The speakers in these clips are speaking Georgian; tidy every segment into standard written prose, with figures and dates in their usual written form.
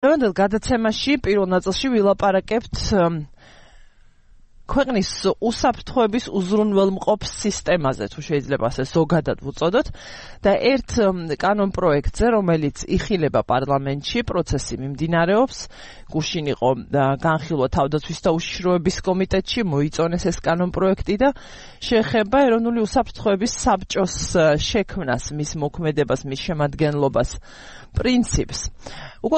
დღევანდელ გადაცემაში პირველ ნაწილში ვილაპარაკებთ ქვეყნის უსაფრთხოების უზრუნველმყოფ სისტემაზე, თუ შეიძლება ასე ზოგადად ვუწოდოთ, და ერთ კანონპროექტზე, რომელიც იხილება პარლამენტში, პროცესი მიმდინარეობს, გუშინ იყო განხილვა თავდაცვის და უშიშროების კომიტეტში, მოიწონეს ეს კანონპროექტი და შეეხება ეროვნული უსაფრთხოების საბჭოს შექმნას, მის მოქმედებას, მის შემადგენლობას, პრინციპს. უკვე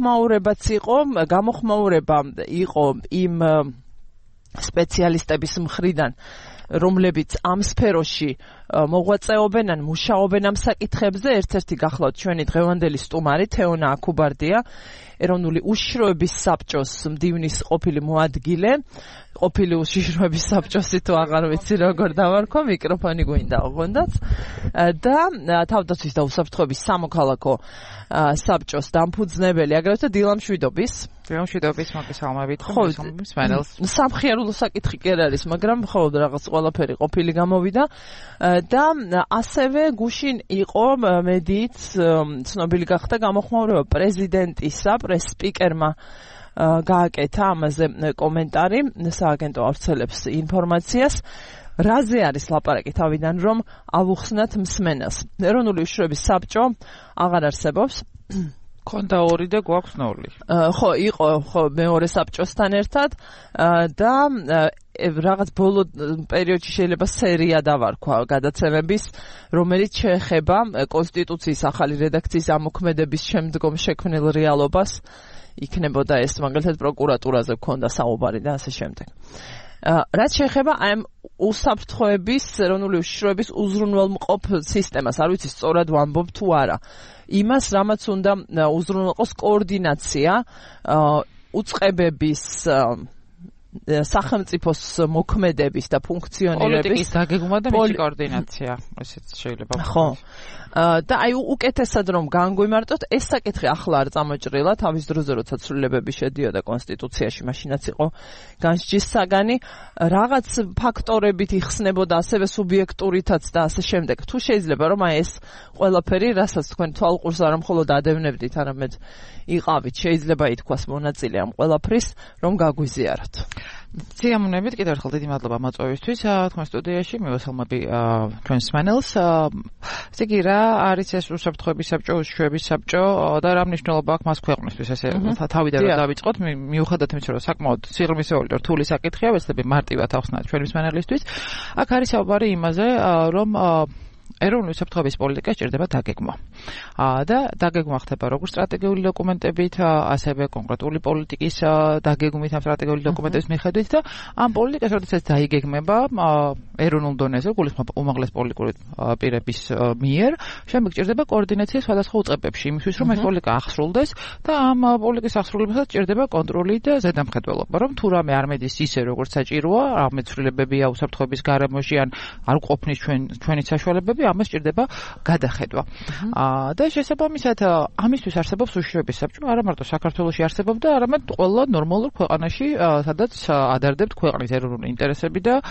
გამოხმაურება იყო იმ სპეციალისტების მხრიდან, რომლებიც ამ სფეროში მოღვაწეობენ ან მუშაობენ ამ საკითხებზე. ერთ-ერთი გახლავთ ჩვენი დღევანდელი სტუმარი თეონა აქუბარდია, ეროვნული უშიშროების საბჭოს მდივნის ყოფილი მოადგილე, ყოფილი უშიშროების საბჭოსი თუ აღარ ვიცი როგორ დავარქვა, მიკროფონი გვინდა ოღონდაც, და თავდაცვის და უსაფრთხოების სამოქალაქო საბჭოს დამფუძნებელი, აგრეთვე დილამშვიდობის მოგესალმებით, მსმენელს. სამხიარულო საკითხი კი არ არის, მაგრამ მხოლოდ რაღაც ყველაფერი ყოფილი გამოვიდა და ასევე გუშინ იყო მედიით ცნობილი გახდა გამოხმაურება პრეზიდენტისა, პრეს-სპიკერმა გააკეთა ამაზე კომენტარი, სააგენტო ავრცელებს ინფორმაციას. რაზე არის ლაპარაკი თავიდან, რომ ავუხსნათ მსმენელს? ეროვნული უშიშროების საბჭო აღარ არსებობს. ქონდა 2 და გვაქვს 0. ხო, იყო მეორე საბჭოსთან ერთად და რაღაც ბოლო პერიოდში შეიძლება სერია დავარქვა გადაცემების, რომელიც შეეხება კონსტიტუციის ახალი რედაქციის ამოქმედების შემდგომ შექმნილ რეალობას. იქნებოდა ეს მაგალითად პროკურატურაზე გქონდა საუბარი და ასე შემდეგ. რაც შეეხება ამ უსაფრთხოების, ეროვნული უშიშროების უზრუნველმყოფ სისტემას, არ ვიცი სწორად ვამბობ თუ არა. იმას, რამაც უნდა უზრუნველყოს კოორდინაცია უწყებების, სახელმწიფოს მოქმედების და ფუნქციონირების, პოლიტიკის დაგეგმვა და მისი კოორდინაცია, ესეც შეიძლება. ხო. და აი უკეთესად რომ განგვიმარტოთ, ეს საკითხი ახლა არ წამოჭრილა, თავის დროზე როცა ცვლილებები შედიოდა კონსტიტუციაში, მაშინაც იყო განსჯის საგანი, რაღაც ფაქტორებით იხსნებოდა, ასევე სუბიექტურითაც და ასე შემდეგ. თუ შეიძლება რომ აი ეს ყველაფერი, რასაც თქვენ თვალყურს არა მხოლოდ ადევნებდით, არამედ იყავით, შეიძლება ითქვას მონაწილე ამ ყველაფრის, რომ გაგვიზიაროთ. Სიამოვნებით, კიდევ ერთხელ დიდი მადლობა მოწვევისთვის. თქვენ სტუდიაში მივესალმები ჩვენს მსმენელს. ესე იგი, რა არის ეს უსაფრთხოების საბჭო, უშიშროების საბჭო და რა მნიშვნელობა აქვს მას ქვეყნისთვის? ესე თავიდან რომ დავიწყოთ, მიუხედავად იმისა, რომ საკმაოდ სიღრმისეული და რთული საკითხია, ვეცდები მარტივად ახსნათ ჩვენი მსმენელისთვის. აქ არის საუბარი იმაზე, რომ ეროვნული უსაფრთხოების პოლიტიკა სჭირდება დაგეგმვა. და დაგეგმვა ხდება როგორც სტრატეგიული დოკუმენტებით, ასევე კონკრეტული პოლიტიკის დაგეგმვით ამ სტრატეგიული დოკუმენტების მიხედვით და ამ პოლიტიკას როდესაც დაიგეგმება ეროვნულ დონეზე, გულისხმობ უმაღლეს პოლიტიკური პირების მიერ, შემდეგ სჭირდება კოორდინაცია სხვადასხვა უწყებებში, იმისთვის რომ ეს პოლიტიკა აღსრულდეს და ამ პოლიტიკის აღსრულებასაც სჭირდება კონტროლი და ზედამხედველობა, რომ თუ რამე არ მედის ისე როგორც საჭიროა, რამე ცვლილებებია უსაფრთხოების გარემოში ან არ ყოფნის ჩვენი საშუალებები, ამას სჭირდება გადახედვა. და შესაბამისად ამისთვის არსებობს უშიშროების საბჭო, არა მარტო საქართველოში არსებობს და არამედ ყველა ნორმალურ ქვეყანაში, სადაც ადარდებთ ქვეყნის ეროვნული ინტერესები და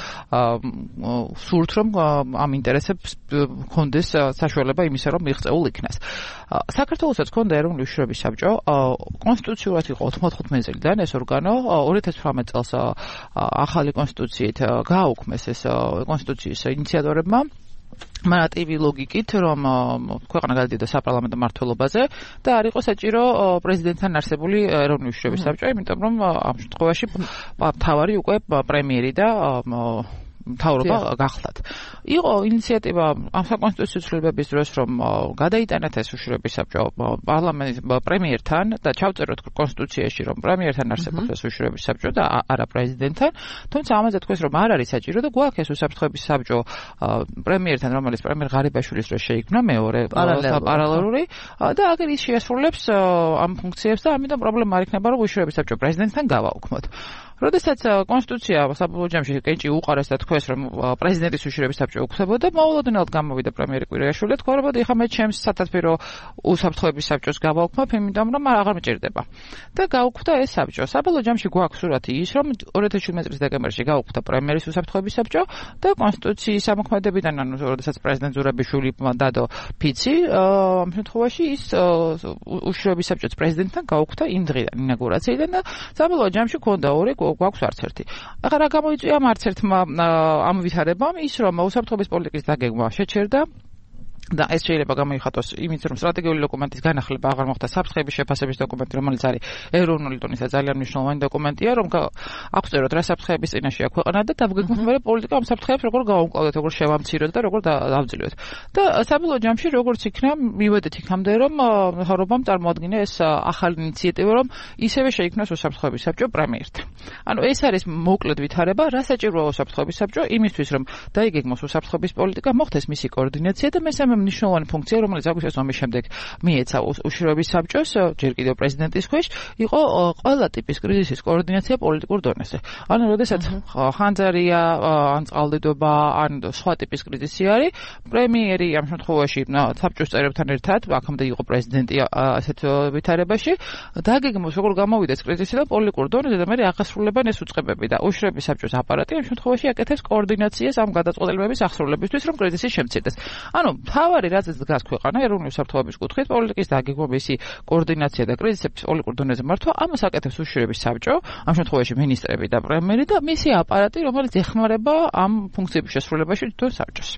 სურთ რომ ამ ინტერესებს ჰქონდეს საშუალება იმისა, რომ მიღწეულ იქნას. საქართველოსაც ჰქონდა ეროვნული უშიშროების საბჭო, კონსტიტუციურად იყო 95 წლიდან ეს ორგანო, 2018 წელს ახალი კონსტიტუციით გააუქმეს ეს კონსტიტუციის ინიციატორებმა. მარტივი ლოგიკით, რომ ქვეყანა გადადიოდა საპარლამენტო მმართველობაზე და არ იყო საჭირო პრეზიდენტთან არსებული ეროვნული უშიშროების საბჭო, იმიტომ რომ ამ შემთხვევაში მთავარი უკვე პრემიერი და მთავრობა გახლდათ. იყო ინიციატივა ამ საკონსტიტუციო ცვლილებების დროს, რომ გადაიტანათ ეს უშიშროების საბჭო პარლამენტის პრემიერთან და ჩავწეროთ კონსტიტუციაში, რომ პრემიერთან არსებობს ეს უშიშროების საბჭო და არა პრეზიდენტთან. თუმცა ამაზე თქვეს, რომ არ არის საჭირო და გვაქვს ეს უსაფრთხოების საბჭო პრემიერთან, რომელიც პრემიერ ღარიბაშვილის დროს შეიქმნა მეორე პარალელური და აგერ ის შეასრულებს ამ ფუნქციებს და ამიტომ პრობლემა არ იქნება, რომ უშიშროების საბჭო პრეზიდენტთან გავაუქმოთ. როდესაც კონსტიტუცია საბოლოო ჯამში კენჭი უყარეს და თქვეს, რომ პრეზიდენტის უშიშროების საბჭო უქმდებოდა, მოულოდნელად გამოვიდა პრემიერი კვირიაშვილი, თქვა, რომ ეხლა მე ჩემს სათათბირო უსაფრთხოების საბჭოს გავაუქმებ, იმიტომ რომ აღარ მიჭირდება. და გაუქმდა ეს საბჭო. საბოლოო ჯამში გვაქვს სურათი ის, რომ 2017 წლის დეკემბერში გაუქმდა პრემიერის უსაფრთხოების საბჭო და კონსტიტუციის ამოქმედებიდან, ანუ როდესაც პრეზიდენტ ზურაბიშვილი დადო ფიცი, ამ შემთხვევაში ის უშიშროების საბჭოს პრეზიდენტთან გაუქმდა იმ დღიდან, ინაგურაციიდან და საბოლოო ჯამში ქონდა ორი, გვაქვს არც ერთი. ახლა რა გამოიწვია ამ არც ერთმა ამ ვითარებამ ის, რომ უსაფრთხოების პოლიტიკის დაგეგმვა შეჩერდა და ეს შეიძლება გამოიხატოს იმით, რომ სტრატეგიული დოკუმენტის განახლება აღარ მოხდა საფრთხეების შეფასების დოკუმენტი, რომელიც არის ეროვნული დონის ძალიან მნიშვნელოვანი დოკუმენტია, რომ აქვს წეროთ რა საფრთხეების წინაშე აქვს ქვეყანა და დავგეგმოთ მე პოლიტიკა ამ საფრთხეებს როგორ გავუმკლავდეთ, როგორ შევამციროთ და როგორ დავძლიოთ. და საბოლოო ჯამში როგორც იქნა, მივედით იქამდე, რომ მთავრობამ წარმოადგინა ეს ახალი ინიციატივა, რომ ისევე შეიქმნას უსაფრთხოების საბჭო პრემიერთან. ანუ ეს არის მოკლედ ვითარება, რა საჭიროა უსაფრთხოების საბჭო იმისთვის, რომ დაიგეგმოს უსაფრთხოების პოლიტიკა, მოხდეს მისი კოორდინაცია და მესამე მნიშვნელოვანი ფუნქცია, რომელიც აგვისვეს ომის შემდეგ მიეცა უშიშროების საბჭოს, ჯერ კიდევ პრეზიდენტის ქვეშ, იყო ყველა ტიპის კრიზისის კოორდინაცია პოლიტიკურ დონეზე. ანუ, როდესაც ხანძარია, ან წყალდიდობა, ან სხვა ტიპის კრიზისი არის, პრემიერი ამ შემთხვევაში საბჭოს წევრებთან ერთად, აქამდე იყო პრეზიდენტი ასეთ ვითარებაში, დაგეგმოს როგორ გამოვიდეს კრიზისი და პოლიტიკურ დონეზე და მე აღასრულებენ ეს უწყებები და უშიშროების საბჭოს აპარატი ამ შემთხვევაში აკეთებს კოორდინაციას ამ გადაწყვეტილებების აღსრულებისთვის, რომ კრიზისი შემცირდეს. ანუ თავარი რაზეც დგას ქვეყანა ეროვნული უსაფრთხოების კუთხით პოლიტიკის დაგეგმვა, მისი კოორდინაცია და კრიზისების პოლიტიკურ დონეზე მართვა, ამას აკეთებს უშიშროების საბჭო, ამ შემთხვევაში ministrები და პრემიერი და მისი აპარატი, რომელიც ეხმარება ამ ფუნქციების შესრულებაში თვითონ საბჭოს.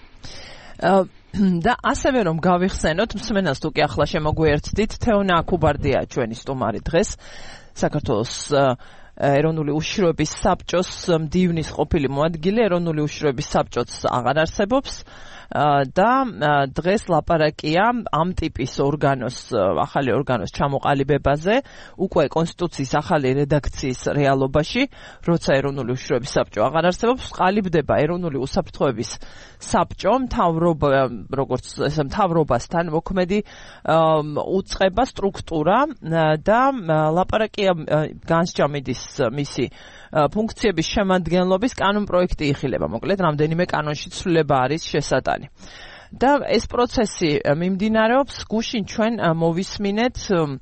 და ასევე რომ გავიხსენოთ, მსმენელს თუ კი ახლა შემოგვიერთდით, თეონა აკუბარდია ჩვენი სტუმარი დღეს, საქართველოს ეროვნული უშიშროების საბჭოს მდივნის ყოფილი მოადგილე, ეროვნული უშიშროების საბჭოც აღარ არსებობს. და დღეს ლაპარაკია ამ ტიპის ახალი ორგანოს ჩამოყალიბებაზე, უკვე კონსტიტუციის ახალი რედაქციის რეალობაში, როცა ეროვნული უშიშროების საბჭო აღარ არსებობს, ყალიბდება ეროვნული უსაფრთხოების საბჭო, როგორც მთავრობასთან მოქმედი უწყება სტრუქტურა და ლაპარაკია განსჯამიდის მისი ფუნქციების შემადგენლობის კანონპროექტი იხილება. მოკლედ, რამდენიმე კანონში ცვლილება არის შესატანი. და ეს პროცესი მიმდინარეობს, გუშინ ჩვენ მოვისმინეთ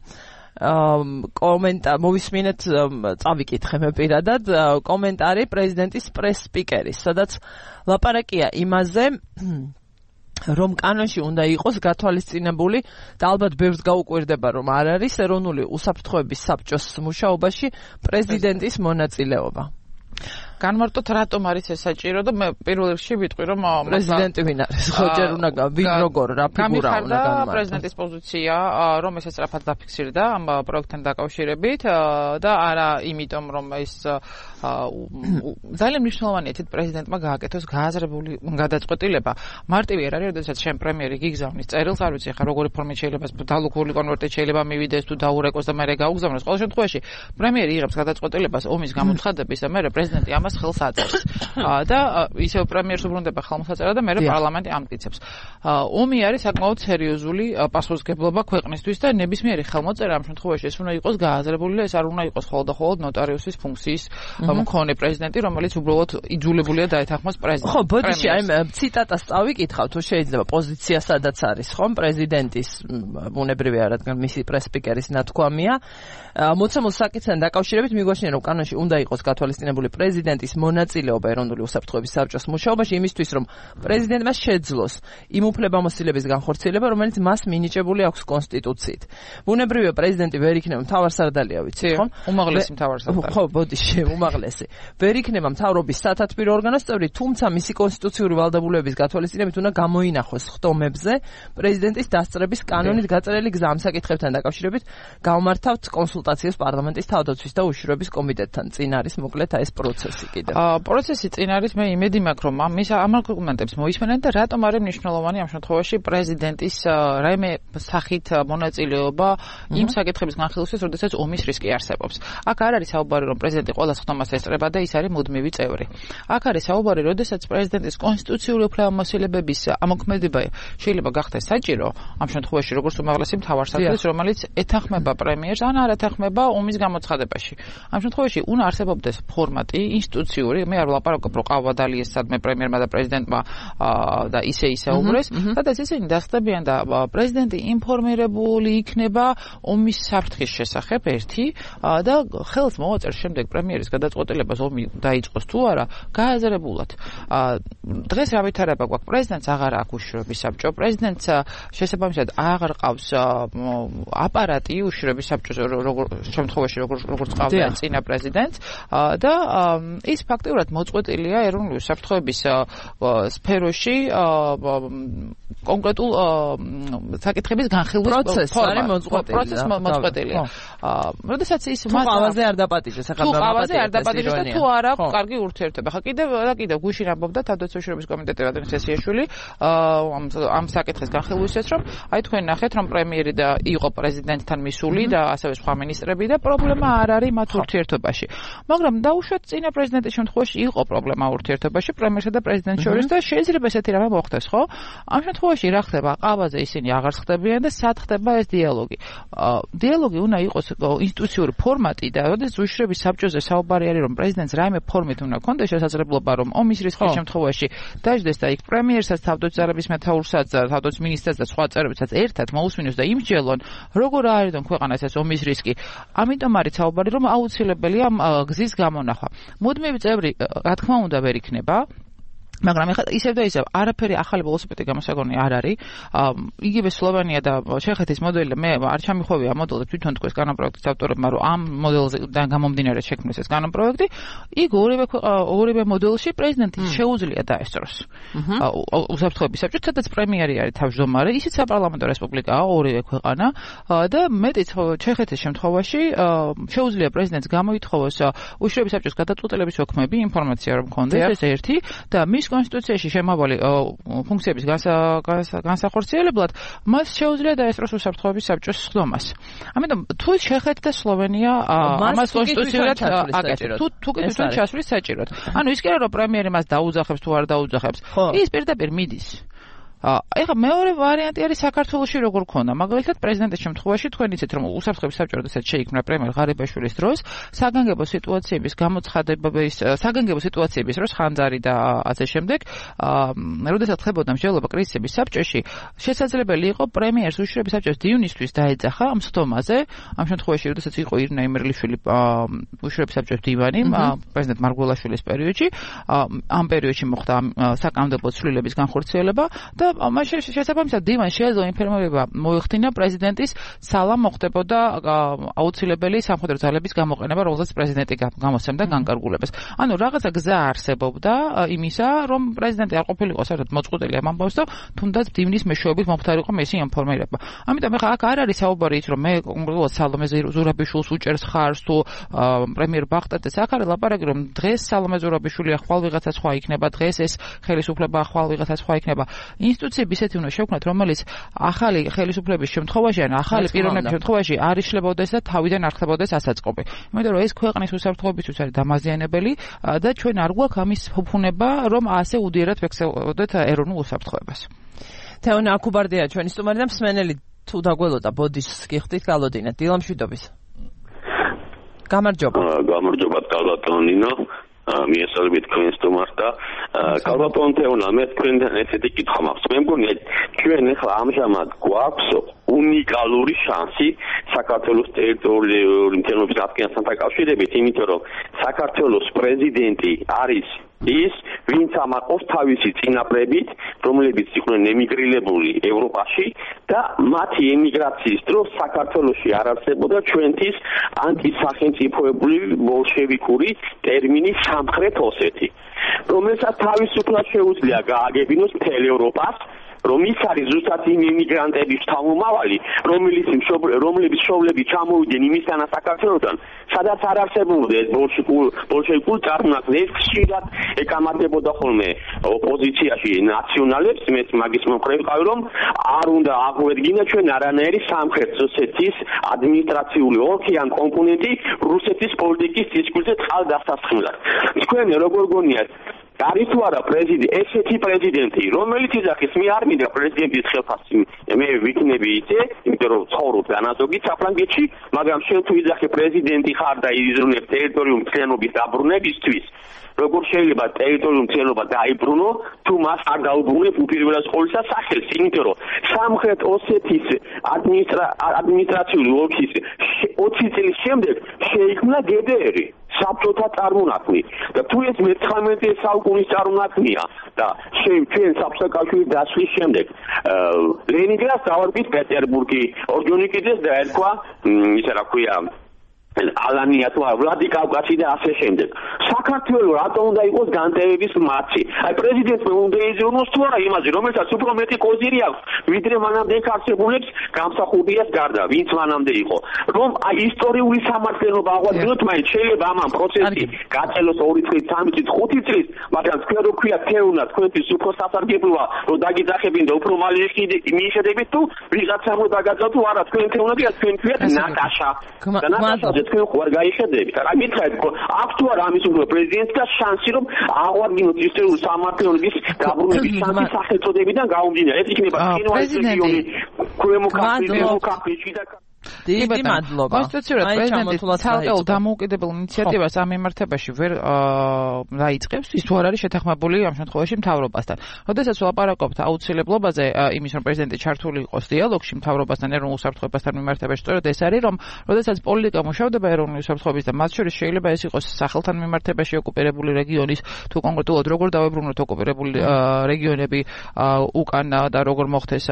წავიკითხე მე პირადად კომენტარი პრეზიდენტის პრეს-სპიკერის, სადაც ლაპარაკია იმაზე, რომ კანონში უნდა იყოს გათვალისწინებული და ალბათ ბევრს გაუკვირდება, რომ არ არის ეროვნული უსაფრთხოების საბჭოს მუშაობაში პრეზიდენტის მონაწილეობა. განმარტოთ რატომ არის ეს საჭირო და მე პირველ რიგში ვიტყვი რომ პრეზიდენტი ვინ არის ხო ჯერ უნდა ვინ როგორ რა ფიგურა უნდა განმარტო პრეზიდენტის პოზიცია რომ ეს სწრაფად დაფიქსირდა ამ პროექტთან დაკავშირებით და არა იმიტომ რომ ეს ძალიან მნიშვნელოვანია თვით პრეზიდენტმა გააკეთოს გააზრებული გადაწყვეტილება მარტივი არ არის როდესაც შენ პრემიერი გიგზავნის წერილს არ ვიცი ხა როგორი ფორმით შეიძლება დალუქული კონვერტით შეიძლება მივიდეს თუ დაურეკოს და მე გაუგზავნოს ყოველ შემთხვევაში პრემიერი იღებს გადაწყვეტილებას ომის გამოცხადების და მე პრეზიდენტი ამას ხელს აწერს და ისევ პრემიერს უბრუნდება ხელმოსაწერა და მე პარლამენტი ამტკიცებს ომი არის საკმაოდ სერიოზული პასუხისმგებლობა ქვეყნისთვის და ნებისმიერი ხელმოწერა ამ შემთხვევაში ეს უნდა იყოს გააზრებული და ეს არ უნდა იყოს ხოლმე ნოტარიუსის ფუნქციის მქონე პრეზიდენტი რომელიც უბრალოდ იძულებულია დაეთანხმოს პრეზიდენტს ხო ბოდიში აი ციტატას წავიკითხავ თუ შეიძლება პოზიცია სადაც არის ხომ პრეზიდენტის ბუნებრივია რადგან მისი პრეს-სპიკერის ნათქვამია მოცემულ საკითხთან დაკავშირებით მიგვაჩნია რომ კანონში უნდა იყოს გათვალისწინებული პრეზიდენტის მონაწილეობა ეროვნული უსაფრთხოების საბჭოს მუშაობაში იმისთვის რომ პრეზიდენტმა შეძლოს იმ უფლებამოსილების განხორციელება რომელიც მას მინიჭებული აქვს კონსტიტუციით ბუნებრივია პრეზიდენტი ვერ იქნება მთავარსარდალია ვიცით ხომ უმაღლესი მთავარსარდალი ხო ბოდიში უმაღლესი ვერ იქნება მთავრობის სათათბირო ორგანოს წევრი თუმცა მისი კონსტიტუციური ვალდებულებების გათვალისწინებით უნდა გამოინახოს ხტომებზე პრეზიდენტის დასწრების კანონით გაწერილი გზა ამ საკითხებთან დაკავშირებით გავმართავთ კონსულტაციებს პარლამენტის თავდაცვის და უშიშროების კომიტეტთან წინ არის მოკლედ ეს პროცესი პროცესი კიდე? პროცესი წინ არის, მე იმედი მაქვს, რომ ამ არგუმენტებს მოისმენენ და რატომ არის მნიშვნელოვანი ამ შემთხვევაში პრეზიდენტის რაიმე სახით მონაწილეობა იმ საკითხების განხილვისთვის, როდესაც ომის რისკი არსებობს. აქ არ არის საუბარი, რომ პრეზიდენტი ყველა ხდომას ესწრება და ის არის მუდმივი წევრი. აქ არის საუბარი, როდესაც პრეზიდენტის კონსტიტუციური უფლებამოსილებების ამოქმედება შეიძლება გახდეს საჭირო, ამ შემთხვევაში როგორც უმაღლესი მთავარსარდლის, რომელიც ეთანხმება პრემიერს ან არ ეთანხმება ომის გამოცხადებაში. ამ შემთხვევაში უნდა არსებობდეს ფორმატი ინსტიტუციური, მე არ ვლაპარაკობ, რომ ყავა დალიეს სადმე პრემიერმა და პრეზიდენტმა და ისე ისაუბრეს, სადაც ისინი დასხდებიან და პრეზიდენტი ინფორმირებული იქნება ომის საფრთხის შესახებ ერთი და ხელს მოვაწერს შემდეგ პრემიერის გადაწყვეტილებას ომი დაიწყოს თუ არა, გააზრებულად. დღეს რა ვითარება გვაქვს? პრეზიდენტს აღარ აქვს უშიშროების საბჭო, პრეზიდენტს შესაბამისად აღარ ყავს აპარატი უშიშროების საბჭოს შემთხვევაში როგორც ყავდა წინა პრეზიდენტს და ის ფაქტიურად მოწყვეტილია ეროვნული უსაფრთხოების სფეროში კონკრეტულ საკითხების განხილვის პროცესს მოწყვეტილია. როდესაც ის ყავაზე არ დაპატიჟეს, ახლა ყავაზე არ დაპატიჟეს და თუ არ აქვს კარგი ურთიერთობა. ხა კიდევ გუშინ ამბობდა თავდაცვის უშიშროების კომიტეტი რადენ სესიაშვილი ამ საკითხის განხილვისას, რომ აი თქვენ ნახეთ, რომ პრემიერი და იყო პრეზიდენტთან მისული და ასევე სხვა მინისტრები და პრობლემა არ არის მათ ურთიერთობაში. მაგრამ დაუშვათ წინა პრეზიდენტის შემთხვევაში იყო პრობლემა ურთიერთობაში პრემიერსა და პრეზიდენტს შორის და შეიძლება ესეთი რამე მოხდეს, ხო? ამ შემთხვევაში რა ხდება? ყავაზე ისინი აღარ ხდებიან და სად ხდება ეს დიალოგი? დიალოგი უნდა იყოს ინსტიტუციური ფორმატი და როდესაც უშიშროების საბჭოზე საუბარი არის, რომ პრეზიდენტს რაიმე ფორმით უნდა ქონდეს შესაძლებლობა, რომ ომის რისკის შემთხვევაში დაждდეს და იქ პრემიერსაც, თავდაცვის მეთაურსაც, თავდაცვის მინისტრსაც და სხვა წევრებსაც ერთად მოусმინოს და იმსჯელონ, როგორ არიდან ქვეყანას ეს ომის რისკი. ამიტომ არის საუბარი, რომ აუცილებელია გზის გამონახვა. მუდმივი წევრი, რა თქმა უნდა, ვერ იქნება. მაგრამ ეხლა ისევ და ისევ არაფერი ახალი ველოსიპედი გამოსაგონი არ არის. იგივე სლოვენია და ჩეხეთის მოდელი მე არ ჩამიხვევია მოდელზე თვითონ თქვენს კანონპროექტის ავტორებმა, რომ ამ მოდელზედან გამომდინარე შექმნეს ეს კანონპროექტი. იქ ორივე მოდელში პრეზიდენტის შეუძლია დაესწროს. უსაფრთხოების საბჭოს, სადაც პრემიერი არის თავმჯდომარე, ისიც საპარლამენტო რესპუბლიკაა ორივე ქვეყანა და მეტიც ჩეხეთის შემთხვევაში შეუძლია პრეზიდენტს გამოითხოვოს უშიშროების საბჭოს გადაწყვეტილების ოქმები, ინფორმაცია რომ კონდეს ეს ერთი და მის კონსტიტუციაში შემავალი ფუნქციების განსახორციელებლად მას შეუძლია დაესწროს უსაფრთხოების საბჭოს სხდომას. ამიტომ თუ ჩეხეთი და სლოვენია ამას კონსტიტუციურად აკეთებს, თუ თვითონ ჩასვლის საჭიროდ. ანუ ის კი არა რომ პრემიერი მას დაუძახებს თუ არ დაუძახებს, ის პირდაპირ მიდის. ეხლა მეორე ვარიანტი არის საქართველოში როგორ ქონდა. მაგალითად პრეზიდენტის შემთხვევაში თქვენ იცით რომ უსაფრთხოების საბჭო როდესაც შეიქმნა პრემიერ ღარიბაშვილის დროს საგანგებო სიტუაციების გამოცხადების საგანგებო სიტუაციების დროს ხანძარი და ასე შემდეგ როდესაც ხდებოდა მსჯელობა კრიზისების საბჭოში შესაძლებელი იყო პრემიერს უშიშროების საბჭოს დივნისთვის დაეძახა ამ სხდომაზე ამ შემთხვევაში როდესაც იყო ირინა იმერლიშვილი უშიშროების საბჭოს დივანი პრეზიდენტ მარგველაშვილის პერიოდში ამ პერიოდში მოხდა საკანონმდებლო ცვლილების განხორციელება და მაშინ შესაბამისად დივანს შეეძლო ინფორმირება მოიხდინა პრეზიდენტის სალამ მოხდებოდა აუცილებელი სამხედრო ძალების გამოყენება, რომელსაც პრეზიდენტი გამოსცემდა განკარგულებას. ანუ რაღაცა გზა არსებობდა იმისა, რომ პრეზიდენტი არ ყოფილიყო საერთოდ მოწყვეტილი ამ ამბავს და თუნდაც დივნის მეშვეობით მომხდარიყო მისი ინფორმირება. ამიტომ ახლა აქ არ არის საუბარი ის, რომ მე კონკრეტულად სალომე ზურაბიშვილს უჭერს ხარს თუ პრემიერ ბახტაძეს. აქ არის ლაპარაკი, რომ დღეს სალომე ზურაბიშვილი ახვალ ვიღაცა სხვა იქნება, დღეს ეს ხელისუფლება ახვალ ვიღაცა სხვა იქნება. ინსტიტუციები ისეთი უნდა შევქმნათ, რომელიც ახალი ხელისუფლების შემთხვევაში ან ახალი პიროვნების შემთხვევაში არ იშლებოდეს და თავიდან არ ხდებოდეს ასაწყობი. იმიტომ რომ ეს ქვეყნის უსაფრთხოებისთვის არის დამაზიანებელი და ჩვენ არ გვაქვს ამის ფუფუნება, რომ ასე უდიერად ვექსელოდეთ ეროვნულ უსაფრთხოებას. თეონა აქუბარდია ჩვენი სტუმარი და მსმენელი თუ დაგველოდა ბოდის გიხდით გალოდინეთ დილამშვიდობის. გამარჯობა. გამარჯობა კალატონინო. მიესალმებით თქვენ სტუმარს და კალბატონ თეონა მე თქვენთან ესეთი კითხვა მაქვს. მე მგონი ჩვენ ახლა ამჟამად გვაქვს უნიკალური შანსი საქართველოს ტერიტორიული მთლიანობის აღდგენასთან დაკავშირებით, იმიტომ რომ საქართველოს პრეზიდენტი არის ის, ვინც ამაყობს თავისი წინაპრებით, რომლებიც იყვნენ ემიგრირებული ევროპაში და მათი ემიგრაციის დროს საქართველოში არ არსებობდა ჩვენთვის ანტისახელმწიფოებული ბოლშევიკური ტერმინი სამხრეთ ოსეთი, რომელსაც თავისუფლად შეუძლია გააგებინოს მთელ ევროპას რომ ის არის ზუსტად იმ იმიგრანტების შთამომავალი, რომლებიც მშობლები ჩამოვიდნენ იმისთანა საქართველოსთან, სადაც არ არსებობდა ეს ბოლშევიკური წარმონაქმნი. ეს ხშირად ეკამათებოდა ხოლმე ოპოზიციაში ნაციონალებს, მეც მაგის მომხრე ვიყავი, რომ არ უნდა აღვედგინა ჩვენ არანაირი სამხრეთ ოსეთის ადმინისტრაციული ოლქი ან კომპონენტი რუსეთის პოლიტიკის დისკურსზე წყალდასასხმელად. თქვენ როგორ გონიათ არის თუ არა ესეთი პრეზიდენტი, რომელიც იძახის მე არ მინდა პრეზიდენტის ხელფასი, მე ვიქნები ისე, იმიტომ რომ ცხოვრობ განაზოგით საფრანგეთში, მაგრამ შენ თუ იძახი პრეზიდენტი ხარ და იზრუნებ ტერიტორიულ მთლიანობის დაბრუნებისთვის, როგორ შეიძლება ტერიტორიულ მთლიანობა დაიბრუნო, თუ მას არ დაუბრუნებ უპირველეს ყოვლისა სახელს, იმიტომ რომ სამხრეთ ოსეთის ადმინისტრაციული ოლქის 20 წლის შემდეგ შეიქმნა GDR-ი. საბჭოთა წარმონაქმნი და თუ ეს მე-19 საუკუნის წარმონაქმნია და ჩვენ საბჭოთა დასვლის შემდეგ ლენინგრადს დავარბით პეტერბურგი, ორჯონიკიძეს დაერქვა ისა რა ქვია ალანია თუ ვლადიკავკაზი და ასე შემდეგ. საქართველოს რატომ უნდა იყოს განტევების მატჩი? აი პრეზიდენტმა უნდა იზრუნოს თუ არა იმაზე, რომელსაც უფრო მეტი კოზირი აქვს, ვიდრე მანამდე არსებულებს გამსახურდიას გარდა, ვინც მანამდე იყო. რომ აი ისტორიული სამართლიანობა აღვადგინოთ, მაინც შეიძლება ამ პროცესი გაწელოს 2 წლის, 3 წლის, 5 წლის, მაგრამ თქვენ რო ქვია თეონა, თქვენთვის უფრო სასარგებლოა, რომ დაგიძახებინ და უფრო მალე მიიხედებით თუ ვიღაცამ რო დაგაძა თუ არა, თქვენ თეონებია, თქვენ ქვიათ ნატაშა. და ნატაშა თქვენ ხوار გაიხედებით. რა გითხარით, აქვს თუ არა ამის უფრო პრეზიდენტს და შანსი რომ აღვადგინოთ ისტორიული სამართლიანობის დაბრუნების შანსი სახელწოდებიდან გაუმდინარე. ეს იქნება ჩინეთის რეგიონი, ქვემო ქართლი და დიდი მადლობა. კონსტიტუციურად პრეზიდენტი ცალკეულ დამოუკიდებელ ინიციატივას ამ მიმართებაში ვერ დაიწყებს, ის თუ არ არის შეთანხმებული ამ შემთხვევაში მთავრობასთან. როდესაც ვლაპარაკობთ აუცილებლობაზე იმის, რომ პრეზიდენტი ჩართული იყოს დიალოგში მთავრობასთან, ეროვნულ უსაფრთხოებასთან მიმართებაში, სწორედ ეს არის, რომ როდესაც პოლიტიკა მუშავდება ეროვნული უსაფრთხოების და მათ შორის შეიძლება ეს იყოს სახელთან მიმართებაში ოკუპირებული რეგიონის, თუ კონკრეტულად როგორ დავებრუნოთ ოკუპირებული რეგიონები უკან და როგორ მოხდეს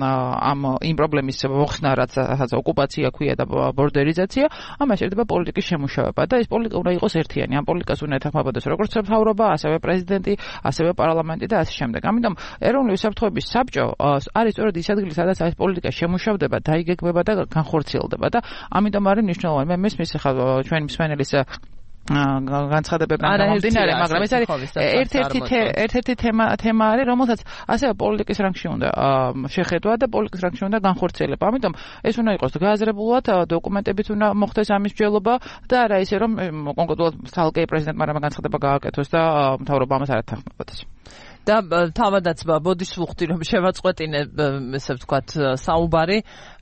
იმ პრობლემის მოხსნა, რაც ოკუპაცია ქვია და ბორდერიზაცია, ამას შეიძლება პოლიტიკის შემუშავება და ეს პოლიტიკა უნდა იყოს ერთიანი. ამ პოლიტიკას უნდა ეთანხმებოდეს როგორც მთავრობა, ასევე პრეზიდენტი, ასევე პარლამენტი და ასე შემდეგ. ამიტომ ეროვნული უსაფრთხოების საბჭო არის სწორედ ის ადგილი, სადაც ეს პოლიტიკა შემუშავდება, დაიგეგმება და განხორციელდება და ამიტომ არის მნიშვნელოვანი. მე მესმის ახლა ჩვენი მსმენელის განცხადებებიდან გამომდინარე, მაგრამ ეს არის ერთ-ერთი თემა არის, რომელსაც ასევე პოლიტიკის რანგში უნდა შეხედვა და პოლიტიკის რანგში უნდა განხორციელება. ამიტომ ეს უნდა იყოს გააზრებულად, დოკუმენტებით უნდა მოხდეს ამის მსჯელობა და არა ისე რომ კონკრეტულად თალკე პრეზიდენტმა რამე განცხადება გააკეთოს და მთავრობა ამას არ ეთანხმებოდეს. და თავადაც ბოდიშს ვუხდი რომ შევაწყვეტინე ესე ვთქვათ საუბარი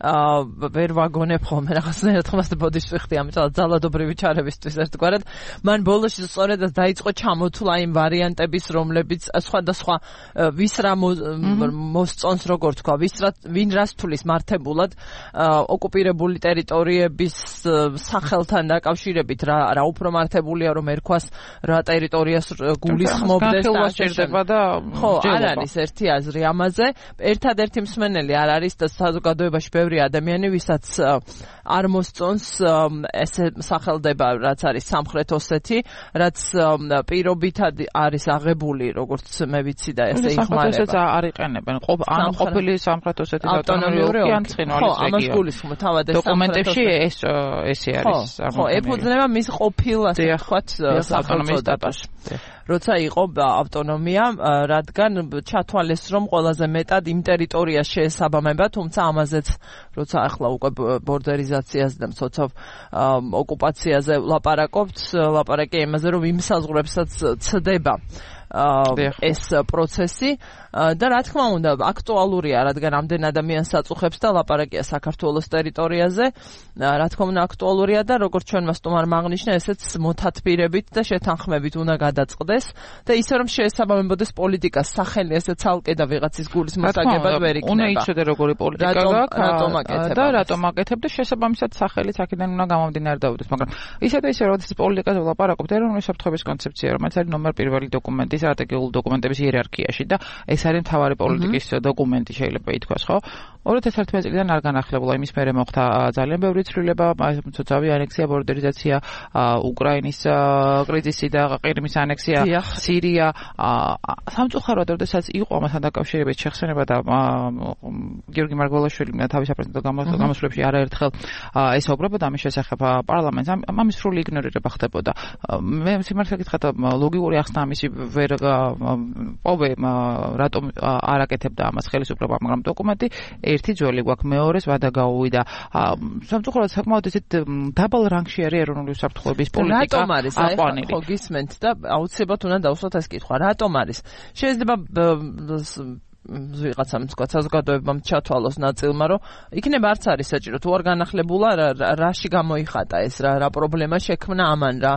ვერ ვაგონებ ხოლმე რაღაცნაირად ხმას და ბოდიშს ვიხდი ამიტომ ძალადობრივი ჩარებისთვის ერთგვარად მან ბოლოში სწორედ დაიწყო ჩამოთვლა იმ ვარიანტების რომლებიც სხვადასხვა ვის რა მოსწონს როგორ თქვა ვინ რას თulis მართებულად ოკუპირებული ტერიტორიების სახელთან დაკავშირებით რა უფრო მართებულია რომ ერქვას რა ტერიტორიას გულისხმობდეს და შეერდება და ხო, არ არის ერთი აზრი ამაზე. ერთადერთი მსმენელი არ არის და საზოგადოებაში ბევრი ადამიანი, ვისაც არ მოსწონს ესე სახელდება, რაც არის სამხრეთ ოსეთი, რაც პირობითად არის აღებული, როგორც მე ვიცი და ესე იხმარება. სამხრეთ ოსეთს არ იყენებენ. ან ყოფილი სამხრეთ ოსეთის ავტონომიური ოლქი ან ცხინვალის რეგიონი. ხო, ამას გულისხმობ თავად ეს დოკუმენტებში ესე არის. ხო, ეფუძნება მის ყოფილ ასე ვთქვათ ავტონომიის სტატუსს. როცა იყო ავტონომია, რადგან ჩათვალეს, რომ ყველაზე მეტად იმ ტერიტორიას შეესაბამება, თუმცა ამაზეც როცა ახლა უკვე ბორდერიზაციაზე და მცოცავ ოკუპაციაზე ლაპარაკობთ, ლაპარაკი იმაზე, რომ იმ საზღვრებსაც ცდება ეს პროცესი და რა თქმა უნდა აქტუალურია, რადგან ამდენ ადამიანს აწუხებს და ლაპარაკია საქართველოს ტერიტორიაზე, რა თქმა უნდა აქტუალურია და როგორც ჩვენმა სტუმარმა აღნიშნა, ესეც მოთათბირებით და შეთანხმებით უნდა გადაწყდეს და ისე რომ შეესაბამებოდეს პოლიტიკას სახელი ესე ცალკე და ვიღაცის გულის მოსაგებად ვერ იქნება. უნდა იცოდე როგორი პოლიტიკა გაქვს და რატომ აკეთებ და შესაბამისად სახელიც აქედან უნდა გამომდინარე დავუდეს, მაგრამ ისე და ისე როდესაც პოლიტიკაზე ვლაპარაკობთ, ეროვნული უსაფრთხოების კონცეფცია, რომელიც არის ნომერ პირველი დოკუმენტი სტრატეგიული დოკუმენტების იერარქიაში და ეს არის მთავარი პოლიტიკის დოკუმენტი შეიძლება ითქვას, ხო? 2011 წლიდან არ განახლებულა იმის მერე მოხდა ძალიან ბევრი ცვლილება, მოცავი ანექსია, ბორდერიზაცია, უკრაინის კრიზისი და ყირიმის ანექსია, სირია, სამწუხაროდ, როდესაც იყო ამასთან დაკავშირებით შეხსენება და გიორგი მარგველაშვილი თავის საპრეზიდენტო გამოსვლებში არაერთხელ ესაუბრებოდა ამის შესახებ პარლამენტს, ამის სრული იგნორირება ხდებოდა. მე სიმართლე გითხრათ, ლოგიკური ახსნა ამისი ვერ პოვე, რატომ არ აკეთებდა ამას ხელისუფლება, მაგრამ დოკუმენტი ერთი ძველი გვაქვს, მეორეს ვადა გაუვიდა. სამწუხაროდ საკმაოდ ისეთ დაბალ რანგში არის ეროვნული უსაფრთხოების პოლიტიკა. რატომ არის? ხო გისმენთ და აუცილებლად უნდა დავუსვათ ეს კითხვა. რატომ არის? შეიძლება ვიღაცამ თქვა საზოგადოებამ ჩათვალოს ნაწილმა, რომ იქნება არც არის საჭირო თუ არ განახლებულა რაში გამოიხატა ეს რა პრობლემა შექმნა ამან რა.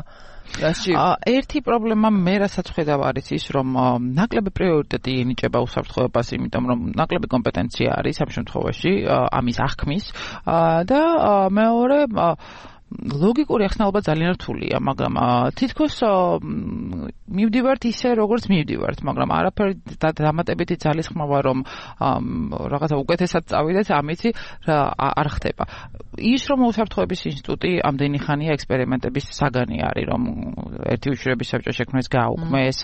ერთი პრობლემა მე რასაც ხედავ არის ის, რომ ნაკლები პრიორიტეტი ენიჭება უსაფრთხოებას, იმიტომ რომ ნაკლები კომპეტენცია არის ამ შემთხვევაში ამის აღქმის და მეორე ლოგიკური ახსნა ალბათ ძალიან რთულია, მაგრამ თითქოს მივდივართ ისე, როგორც მივდივართ, მაგრამ არაფერი დამატებითი ძალისხმევა, რომ რაღაცა უკეთესად წავიდეთ, ამითი არ ხდება. ის რომ უსაფრთხოების ინსტიტუტი ამდენი ხანია ექსპერიმენტების საგანი არის, რომ ერთი უშუალების საბჭო შექმნეს, გააუქმეს,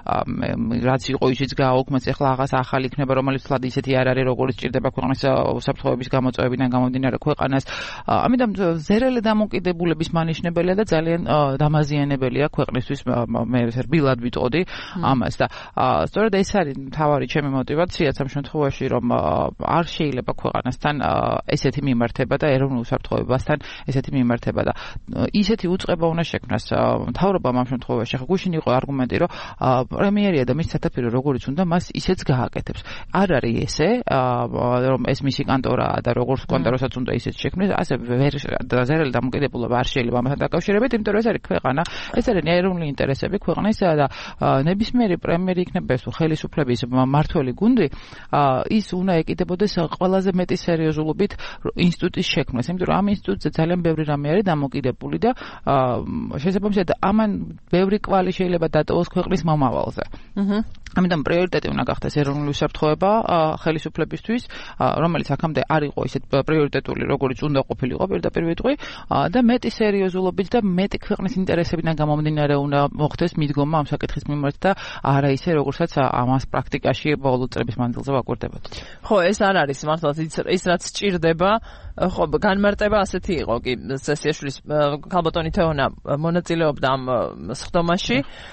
რაც იყო ისიც გააუქმეს, ახლა რაღაც ახალი იქნება, რომელიც თლად ისეთი არ არის, როგორც ჭირდება ქვეყნის უსაფრთხოების გამოწვევებიდან გამომდინარე ქვეყანას. ამიტომ ზერელი დამოკიდებულების მანიშნებელია და ძალიან დამაზიანებელია ქვეყნისთვის, მე რბილად ვიტყოდი ამას და სწორედ ეს არის მთავარი ჩემი мотиваციაც ამ შემთხვევაში, რომ არ შეიძლება ქვეყანასთან ესეთი მიმართება და ეროვნულ უსაფრთხოებასთან ესეთი მიმართება და ისეთი უწყება უნდა შექმნას მთავრობამ ამ შემთხვევაში. ხა გუშინ იყო არგუმენტი, რომ პრემიერია და მის სათაფლიო როგორც უნდა მას ისეც გააკეთებს. არ არის ესე, რომ ეს მისი კანტორაა და როგორც კანტორასაც უნდა ისეც შექმნეს, ასე ზერელი დამოკიდებულება არ შეიძლება ამასთან დაკავშირებით, იმიტომ რომ ეს არის ქვეყანა, ეს არის ეროვნული ინტერესები ქვეყნის და ნებისმიერი პრემიერი იქნება ეს ხელისუფლების მმართველი გუნდი, ის უნდა ეკიდებოდეს ყველაზე მეტი სერიოზულობით ინსტიტუტის შექმნას, იმიტომ რომ ამ ინსტიტუტზე ძალიან ბევრი რამე არის დამოკიდებული და შესაბამისად ამან ბევრი კვალი შეიძლება დატოვოს ქვეყნის მომავალზე. ამიტომ პრიორიტეტი უნდა გახდეს ეროვნული უსაფრთხოება ხელისუფლებისთვის, რომელიც აქამდე არ იყო ისეთ პრიორიტეტული, როგორც უნდა ყოფილიყო პირდაპირ ვიტყვი, და მეტი სერიოზულობით და მეტი ქვეყნის ინტერესებიდან გამომდინარე უნდა მოხდეს მიდგომა ამ საკითხის მიმართ და არა ისე, როგორცაც ამას პრაქტიკაში ბოლო წლების მანძილზე ვაკვირდებოდით. ხო, ეს არ არის მართლაც ის რაც სჭირდება. ხო, განმარტება ასეთი იყო კი სესიაშვილის ქალბატონი თეონა მონაწილეობდა ამ სხდომაში.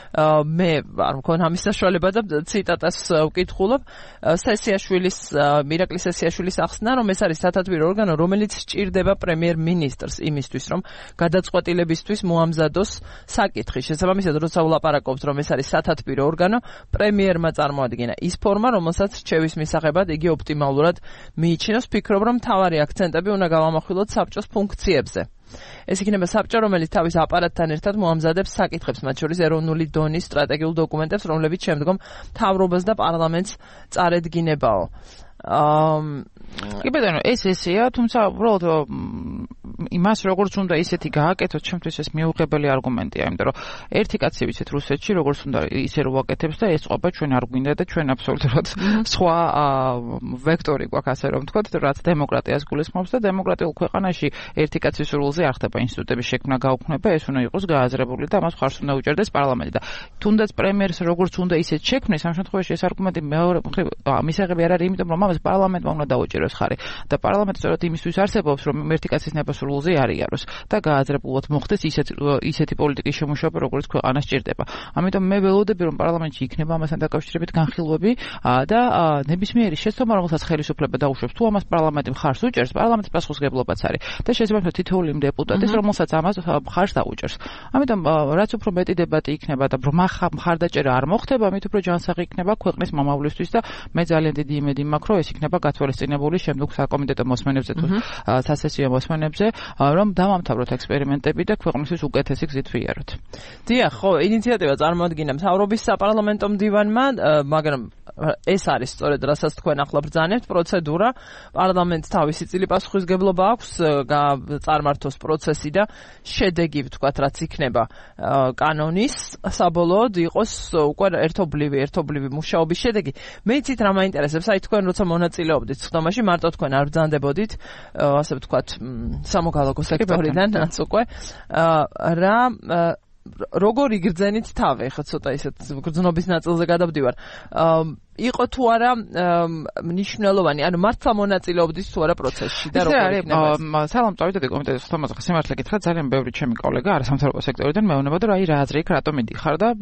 მე არ მქონია ამის საშუალება და ციტატას ვკითხულობ. სესიაშვილის მირაკლი სესიაშვილის ახსნა, რომ ეს არის სათათბირო ორგანო, რომელიც სჭირდება პრემიერ-მინისტრს იმისთვის, რომ გადაწყვეტილებისთვის მოამზადოს საკითხი. შესაბამისად, როცა ვლაპარაკობთ, რომ ეს არის სათათბირო ორგანო, პრემიერმა წარმოადგინა ის ფორმა, რომელსაც რჩევის მისაღებად იგი ოპტიმალურად მიიჩნევს. ფიქრობ, რომ მთავარი აქცენტები უნდა გავამახვილოთ საბჭოს ფუნქციებზე. ეს იქნება საბჭო, რომელიც თავის აპარატთან ერთად მოამზადებს საკითხებს, მათ შორის ეროვნული დონის სტრატეგიულ დოკუმენტებს, რომლებიც შემდგომ მთავრობას და პარლამენტს წარედგინებაო. კი ბატონო, ეს ესეა, თუმცა უბრალოდ იმას როგორც უნდა ისეთი გააკეთოთ, ჩემთვის ეს მიუღებელი არგუმენტია, იმიტომ რომ ერთი კაცი ვიცით რუსეთში, როგორც უნდა ისე რო ვაკეთებს და ეს ყოფა ჩვენ არ გვინდა და ჩვენ აბსოლუტურად სხვა ვექტორი გვაქვს, ასე რომ ვთქვათ, რაც დემოკრატიას გულისხმობს და დემოკრატიულ ქვეყანაში ერთი კაცის სრულზე არ ხდება ინსტიტუტების შექმნა, გაუქმება, ეს უნდა იყოს გააზრებული და ამას ხარს უნდა უჭერდეს პარლამენტი და თუნდაც პრემიერს როგორც უნდა ისეთ შექმნეს, ამ შემთხვევაში ეს არგუმენტი მეორე მისაღები არ არის, იმიტომ რომ ამას პარლამენტმა უნდა დაუჭეროს ხარი და პარლამენტი სწორედ იმისთვის არსებობს, რომ ერთი კაცის ნებასრულზე არ იაროს და გააზრებულად მოხდეს ისეთი პოლიტიკის შემუშავება, როგორც ქვეყანას სჭირდება. ამიტომ მე ველოდები, რომ პარლამენტში იქნება ამასთან დაკავშირებით განხილვები და ნებისმიერი შეცდომა, რომელსაც ხელისუფლება დაუშვებს, თუ ამას პარლამენტი მხარს უჭერს, პარლამენტის პასუხისმგებლობაც არის და შესაბამისად თითოეული დეპუტატის, რომელსაც ამას მხარს დაუჭერს. ამიტომ რაც უფრო მეტი დებატი იქნება და მხარდაჭერა არ მოხდება, მით უფრო ჯანსაღი იქნება ქვეყნის მომავლისთვის და მე ძალიან დიდი იმედი მაქვს, რომ ეს იქნება გათვალისწინებული შემდგომ საკომიტეტო მოსმენებზე თუ სასესიო მოსმენებზე, რომ დავამთავროთ ექსპერიმენტები და ქვეყნისთვის უკეთესი გზით ვიაროთ. დიახ, ხო, ინიციატივა წარმოადგინა მთავრობის საპარლამენტო მდივანმა, მაგრამ ეს არის სწორედ რასაც თქვენ ახლა ბრძანებთ პროცედურა პარლამენტს თავისი წილი პასუხისგებლობა აქვს წარმართოს პროცესი და შედეგი ვთქვათ რაც იქნება კანონის საბოლოოდ იყოს უკვე ერთობლივი მუშაობის შედეგი მე იცით რა მაინტერესებს აი თქვენ როცა მონაწილეობდით ხდომაში მარტო თქვენ არ ბრძანდებოდით ასე ვთქვათ სამოქალაქო სექტორიდან რაც უკვე რა როგორ იგრძენით თავი ხა ცოტა ისეთ გრძნობის ნაწილზე გადავდივარ იყო თუ არა მნიშვნელოვანი ანუ მართლა მონაწილეობდით თუ არა პროცესში და როგორ იქნება სალამ წავიდოდი კომიტეტის ხდომაზე სიმართლე გითხრათ ძალიან ბევრი ჩემი კოლეგა არასამთავრობო სექტორიდან მეუბნება რომ აი რა აზრი იქ რატომ მიდიხარ და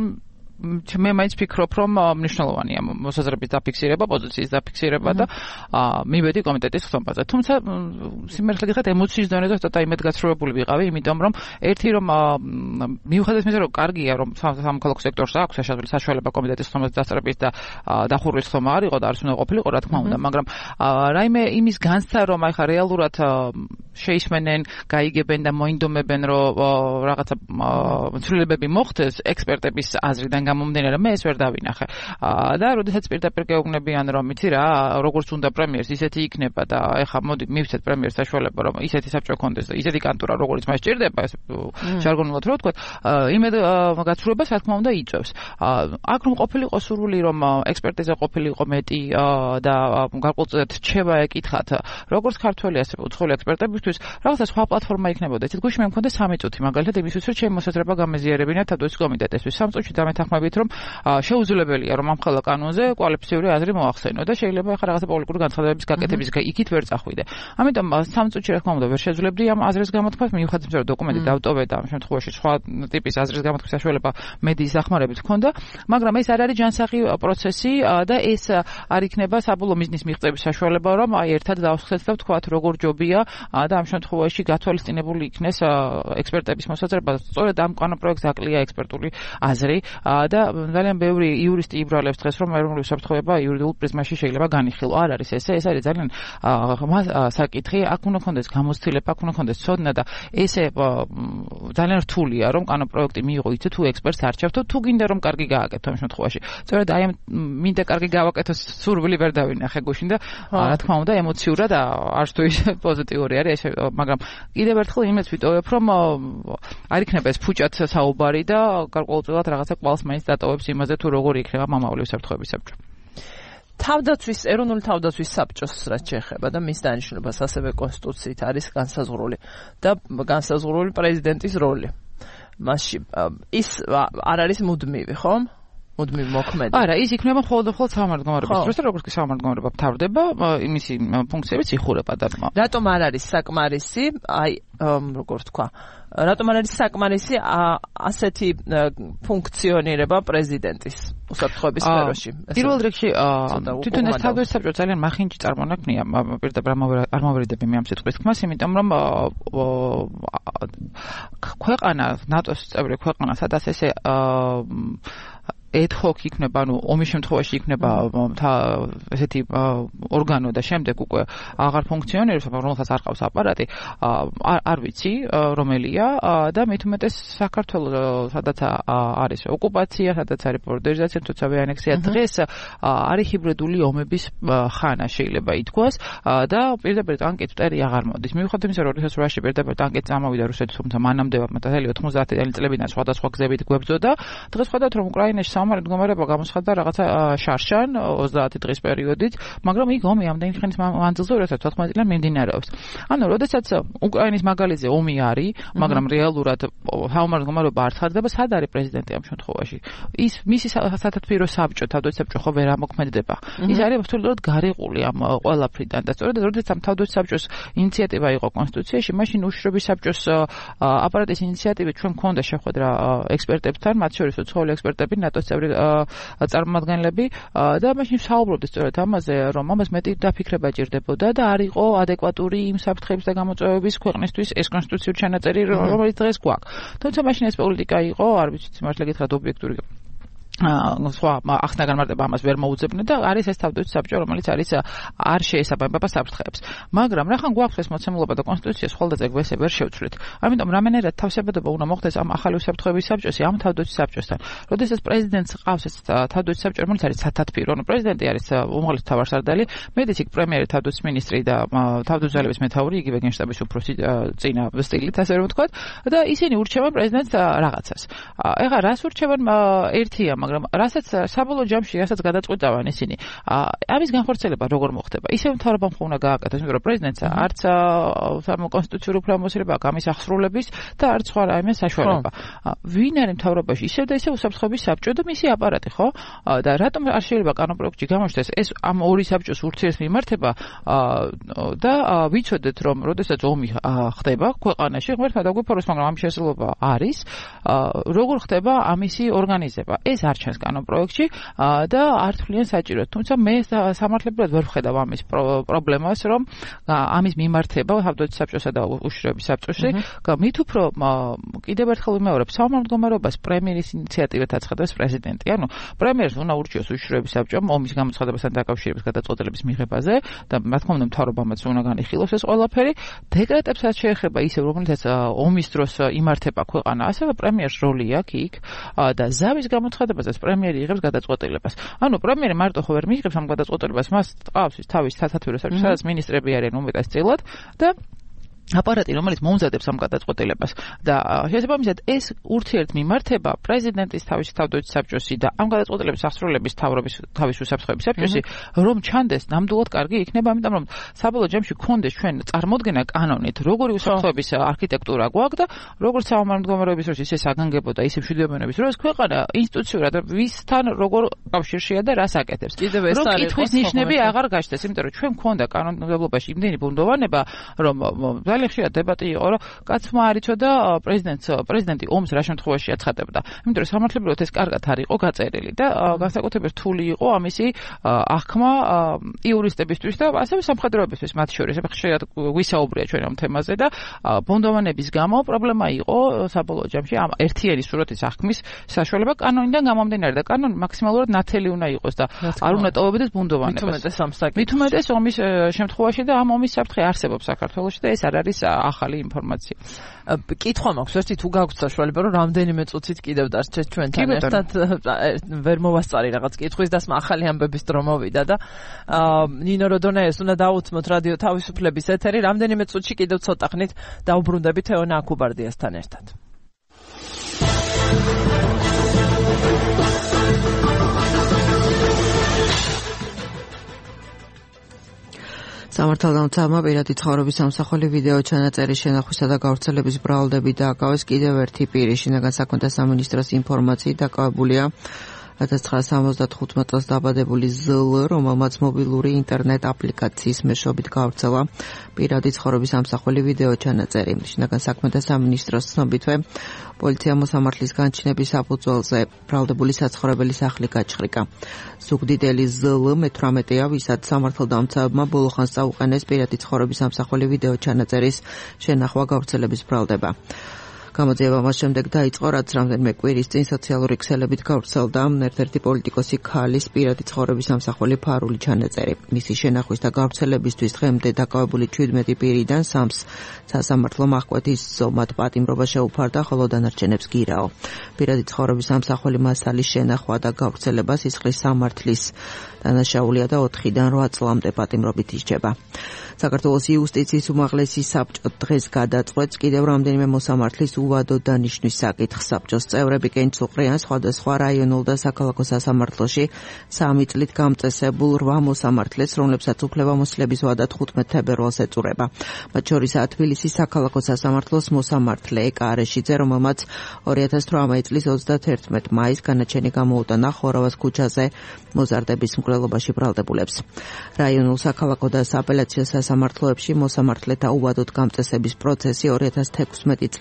მე მაინც ფიქრობ რომ მნიშვნელოვანია მოსაზრების დაფიქსირება, პოზიციის დაფიქსირება და მივედი კომიტეტის ხდომაზე. თუმცა სიმართლე გითხრათ ემოციის დონეზე ცოტა იმედგაცრუებული ვიყავი, იმიტომ რომ ერთი რომ მიუხედავად იმისა რომ კარგია რომ სამოქალაქო სექტორს აქვს საშუალება კომიტეტის ხდომაზე დასწრების და დახურვის ხდომა არ იყო და არც უნდა ყოფილიყო რა თქმა უნდა, მაგრამ რაიმე იმის განცდა რომ აი ხა რეალურად შეისმენენ, გაიგებენ და მოინდომებენ რომ რაღაცა ცვლილებები მოხდეს ექსპერტების აზრიდან გამომდინარე მე ეს ვერ დავინახე და როდესაც პირდაპირ გეუბნებიან რომ იცი რა როგორც უნდა პრემიერს ისეთი იქნება და ეხა მოდი მივცეთ პრემიერს საშუალება რომ ისეთი საბჭო კონდეს და ისეთი კანტურა როგორც მას ჭირდება ჟარგონულად რო ვთქვათ იმედ გაცრუებას რა თქმა უნდა იწევს აქ რომ ყოფილიყო სურვილი რომ ექსპერტიზა ყოფილიყო მეტი და გარკვეულწილად რჩევა ეკითხათ როგორც ქართველი ასე უცხოელი ექსპერტებისთვის რაღაცა სხვა პლატფორმა იქნებოდა იცით გუშინ მე მქონდა 3 წუთი მაგალითად იმისთვის რომ ჩემი მოსაზრება გამეზიარებინა თავდაცვის კომიტეტისთვის 3 წუთში დამეთანხმებით რომ შეუძლებელია რომ ამ ხელა კანონზე კვალიფიციური აზრი მოახსენო და შეიძლება ახლა რაღაცა პოლიტიკური განცხადებების გაკეთების იქით ვერ წახვიდე. ამიტომ 3 წუთში რა თქმა უნდა ვერ შეძლებდი ამ აზრის გამოთქვას მიუხედავად იმისა რომ დოკუმენტი დავტოვე და ამ შემთხვევაში სხვა ტიპის აზრის გამოთქმის საშუალება მედიის დახმარებით ჰქონდა, მაგრამ ეს არ არის ჯანსაღი პროცესი და ეს არ იქნება საბოლოო მიზნის მიღწევის საშუალება რომ აი ერთად დავსხდეთ და ვთქვათ როგორ ჯობია და ამ შემთხვევაში გათვალისწინებული იქნეს ექსპერტების მოსაზრება სწორედ ამ კანონპროექტს აკლია ექსპერტული აზრი და ძალიან ბევრი იურისტი იბრალებს დღეს რომ ეროვნული უსაფრთხოება იურიდიულ პრიზმაში შეიძლება განიხილო. არ არის ეს არის ძალიან საკითხი, აქ უნდა კონდეს გამოცდილება, აქ უნდა კონდეს ცოდნა და ესე ძალიან რთულია რომ კანონპროექტი მიიღო იცით თუ ექსპერტს არჩევთო თუ გინდა რომ კარგი გააკეთო ამ შემთხვევაში. სწორედ აი ამ მინდა კარგი გავაკეთოს სურვილი ვერ დავინახე გუშინ და რა თქმა უნდა ემოციურად არც თუ ისე პოზიტიური არის ესე მაგრამ კიდევ ერთხელ იმეც ვიტოვებ რომ არ იქნება ეს ფუჭად საუბარი და გარკვეულწილად რაღაცა კვალს მაინც დატოვებს იმაზე თუ როგორი იქნება მამაული უსაფრთხოების საბჭო. თავდაცვის ეროვნული თავდაცვის საბჭოს რაც შეეხება და მის დანიშნულებას ასევე კონსტიტუციით არის განსაზღვრული და განსაზღვრული პრეზიდენტის როლი. მასში ის არ არის მუდმივი, ხომ? მუდმივი მოქმედი. არა, ის იქნება მხოლოდ სამართლმდგომარეობის დროს და როგორც კი სამართლმდგომარეობა მთავრდება, იმისი ფუნქციებიც იხურება და რატომ არ არის საკმარისი, აი როგორ თქვა, რატომ არ არის საკმარისი ასეთი ფუნქციონირება პრეზიდენტის უსაფრთხოების სფეროში? პირველ რიგში თვითონ ეს თავდაცვის საბჭო ძალიან მახინჯი წარმონაქმნია, პირდაპირ არ მოვერიდები მე ამ სიტყვის თქმას, იმიტომ რომ ქვეყანა, ნატოს წევრი ქვეყანა, სადაც ესე ad-hoc იქნება, ანუ ომის შემთხვევაში იქნება ესეთი ორგანო და შემდეგ უკვე აღარ ფუნქციონირებს, რომელსაც არ ყავს აპარატი, არ ვიცი რომელია და მით უმეტეს საქართველოს სადაც არის ოკუპაცია, სადაც არის ბორდერიზაცია, თუცავე ანექსია, დღეს არის ჰიბრიდული ომების ხანა შეიძლება ითქვას და პირდაპირ ტანკით მტერი აღარ მოდის. მიუხედავად იმისა, რომ როდესაც რუსეთში პირდაპირ ტანკით წამოვიდა რუსეთი, თუმცა მანამდე 90-იანი წლებიდან სხვადასხვა გზებით გვებრძოდა, დღეს ხედავთ რომ უკრაინაში მდგომარეობა გამოცხადდა რაღაცა შარშან 30 დღის პერიოდით, მაგრამ იქ ომი ამდენი ხნის მანძილზე 2014 წლიდან მიმდინარეობს. ანუ, როდესაც უკრაინის მაგალითზე ომი არის, მაგრამ რეალურად მდგომარეობა არ ცხადდება, სად არის პრეზიდენტი ამ შემთხვევაში? ის მისი სათათბირო საბჭო, თავდაცვის საბჭო ხო ვერ ამოქმედება. ის არის აბსოლუტურად გარიყული ამ ყველაფრიდან და სწორედ როდესაც ამ თავდაცვის საბჭოს ინიციატივა იყო კონსტიტუციაში, მაშინ უშიშრობის საბჭოს აპარატის ინიციატივით ჩვენ მქონდა შეხვედრა ექსპერტებთან, მათ შორის უცხოელი ექსპერტები, ნატოს წევრი წარმომადგენლები და მაშინ საუბრობდით სწორედ ამაზე, რომ ამას მეტი დაფიქრება ჭირდებოდა და არ იყო ადეკვატური იმ საფრთხების და გამოწვევების ქვეყნისთვის ეს კონსტიტუციური ჩანაწერი, რომელიც დღეს გვაქვს. თუმცა მაშინ ეს პოლიტიკა იყო, არ ვიცი, მართლა გითხრათ ობიექტური სხვა ახსნა განმარტება ამას ვერ მოუძებნე და არის ეს თავდაცვის საბჭო, რომელიც არის არ შეესაბამება საფრთხეებს. მაგრამ რახან გვაქვს ეს მოცემულობა და კონსტიტუციას ხელდაძე გვესე ვერ შევცვლით. ამიტომ რამენერად თავსებადობა უნდა მოხდეს ამ ახალი უსაფრთხოების საბჭოსი, ამ თავდაცვის საბჭოსთან. როდესაც პრეზიდენტს ყავს ეს თავდაცვის საბჭო, რომელიც არის სათათბირო, პრეზიდენტი არის უმაღლესი მთავარსარდალი, მედიცი პრემიერი, თავდაცვის მინისტრი და თავდაცვის ძალების მეთაური, იგივე გენშტაბის უფროსი წინა სტილით, ასე რომ ვთქვათ, და ისინი ურჩევენ პრეზიდენტს რაღაცას. ეხლა რას ურჩევენ ერთია, მაგრამ რასაც საბოლოო ჯამში რასაც გადაწყვეტავენ ისინი, ამის განხორციელება როგორ მოხდება? ისევ მთავრობამ ხო უნდა გააკეთოს, იმიტომ რომ პრეზიდენტს არც კონსტიტუციური უფლებამოსილება აქვს ამის აღსრულების და არც სხვა რაიმე საშუალება. ვინ არის მთავრობაში? ისევ და ისევ უსაფრთხოების საბჭო და მისი აპარატი, ხო? და რატომ არ შეიძლება კანონპროექტში გამოჩნდეს ეს ამ ორი საბჭოს ურთიერთმიმართება და ვიცოდეთ რომ როდესაც ომი ხდება ქვეყანაში, ღმერთმა დაგვიფოროს, მაგრამ ამის შესაძლებლობა არის, როგორ ხდება ამისი ორგანიზება? ეს არ ჩანს კანონპროექტში და არ თვლიან საჭიროდ. თუმცა მე სამართლებრივად ვერ ვხედავ ამის პრობლემას, რომ ამის მიმართება თავდაცვის საბჭოსა და უშიშროების საბჭოში, მით უფრო კიდევ ერთხელ ვიმეორებ, საომარ მდგომარეობას პრემიერის ინიციატივით აცხადებს პრეზიდენტი. ანუ პრემიერს უნდა ურჩიოს უშიშროების საბჭომ ომის გამოცხადებასთან დაკავშირების გადაწყვეტილების მიღებაზე და რა თქმა უნდა მთავრობამაც უნდა განიხილოს ეს ყველაფერი. დეკრეტებსაც შეეხება ისევ, რომელთაც ომის დროს იმართება ქვეყანა, ასევე პრემიერს როლი აქვს იქ და ზავის გამოცხადებაზეც პრემიერი იღებს გადაწყვეტილებას. ანუ პრემიერი მარტო ხო ვერ მიიღებს ამ გადაწყვეტილებას, მას ყავს თავის სათათბირო საბჭო, სადაც მინისტრები არიან უმეტესწილად და აპარატი, რომელიც მომზადებს ამ გადაწყვეტილებას და შესაბამისად ეს ურთიერთმიმართება პრეზიდენტის თავისი თავდაცვის საბჭოსი და ამ გადაწყვეტილების აღსრულების თავის უსაფრთხოების საბჭოსი რომ ჩანდეს ნამდვილად კარგი იქნება, ამიტომ რომ საბოლოო ჯამში გქონდეს ჩვენ წარმოდგენა კანონით, როგორი უსაფრთხოების არქიტექტურა გვაქვს და როგორც საომარ მდგომარეობის დროს ისე საგანგებო და ისე მშვიდობიანობის დროს ქვეყანა ინსტიტუციურად ვისთან როგორ კავშირშია და რას აკეთებს. რომ კითხვის ნიშნები აღარ გაჩნდეს, იმიტომ რომ ჩვენ გქონდა კანონმდებლობაში იმდენი ბუნდოვანება, რომ ხშირად დებატი იყო, რომ კაცმა არ იცოდა პრეზიდენტი ომს რა შემთხვევაში აცხადებდა. იმიტომ რომ სამართლებრივად ეს კარგად არ იყო გაწერილი და განსაკუთრებით რთული იყო ამისი აღქმა იურისტებისთვის და ასევე სამხედროებისთვის მათ შორის. ხშირად ვისაუბრია ჩვენ ამ თემაზე და ბუნდოვანების გამო პრობლემა იყო საბოლოო ჯამში ამ ერთიანი სურათის აღქმის საშუალება კანონიდან გამომდინარე და კანონი მაქსიმალურად ნათელი უნდა იყოს და არ უნდა ტოვებდეს ბუნდოვანებას. მით უმეტეს ომის შემთხვევაში და ამ ომის საფრთხე არსებობს საქართველოში და ეს არ არის ახალი ინფორმაცია. კითხვა მაქვს, ერთი თუ გაგვთ საშუალება, რომ რამდენიმე წუთით კიდევ დარჩეთ ჩვენთან ერთად, ვერ მოვასწარი რაღაც კითხვის დასმა, ახალი ამბების დრო მოვიდა და ნინო როდონეეს უნდა დაუთმოთ რადიო თავისუფლების ეთერი, რამდენიმე წუთში კიდევ ცოტა ხნით დაუბრუნდებით ეონა აკუბარდიასთან ერთად. სამართალდამცავმა პირადი ცხოვრების სამსახური ვიდეო ჩანაწერის შენახვისა და გავრცელების ბრალდებით დააკავეს კიდევ ერთი პირი. შინაგან საქმეთა სამინისტროს ინფორმაციით დაკავებულია 1975 წელს დაბადებული ზლ, რომელმაც მობილური ინტერნეტ აპლიკაციის მეშვეობით გავრცელა პირადი ცხოვრების სამსახური ვიდეო ჩანაწერი. შინაგან საქმეთა სამინისტროს ცნობითვე პოლიციამ მოსამართლის განჩინების საფუძველზე ბრალდებული საცხოვრებელი სახლი გაჩხრიკა. ზუგდიდელი ზლ მე-18-ია, ვისაც სამართალდამცავებმა ბოლოხანს წაუყენეს პირადი ცხოვრების სამსახური ვიდეო ჩანაწერის შენახვა გავრცელების ბრალდება. გამოძიება მას შემდეგ დაიწყო, რაც რამდენიმე კვირის წინ სოციალური ქსელებით გავრცელდა ერთ-ერთი პოლიტიკოსი ქალის პირადი ცხოვრების სამსახური ფარული ჩანაწერი. მისი შენახვის და გავრცელებისთვის დღემდე დაკავებული 17 პირიდან 3-ს სასამართლომ აღკვეთის ზომად პატიმრობა შეუფარდა, ხოლო დანარჩენებს გირაო. პირადი ცხოვრების სამსახური მასალის შენახვა და გავრცელება სისხლის სამართლის დანაშაულია და 4-დან 8 წლამდე პატიმრობით ისჯება. საქართველოს იუსტიციის უმაღლესი საბჭო დღეს გადაწყვეტს კიდევ რამდენიმე მოსამართლის უვადო დანიშვნის საკითხს. საბჭოს წევრები კენჭუყრიან სხვადასხვა რაიონულ და საქალაქო სასამართლოში 3 წლით გამწესებულ 8 მოსამართლეს, რომლებსაც უფლებამოსილების ვადა 15 თებერვალს ეწურება. მათ შორისაა თბილისის საქალაქო სასამართლოს მოსამართლე ეკა არეშიძე, რომელმაც 2018 წლის 31 მაისს განაჩენი გამოუტანა ხორავას ქუჩაზე მოზარდების მკვლელობაში ბრალდებულებს. რაიონულ საქალაქო და სააპელაციო სასამართლოებში მოსამართლეთა უვადოდ გამწესების პროცესი 2016 წლიდან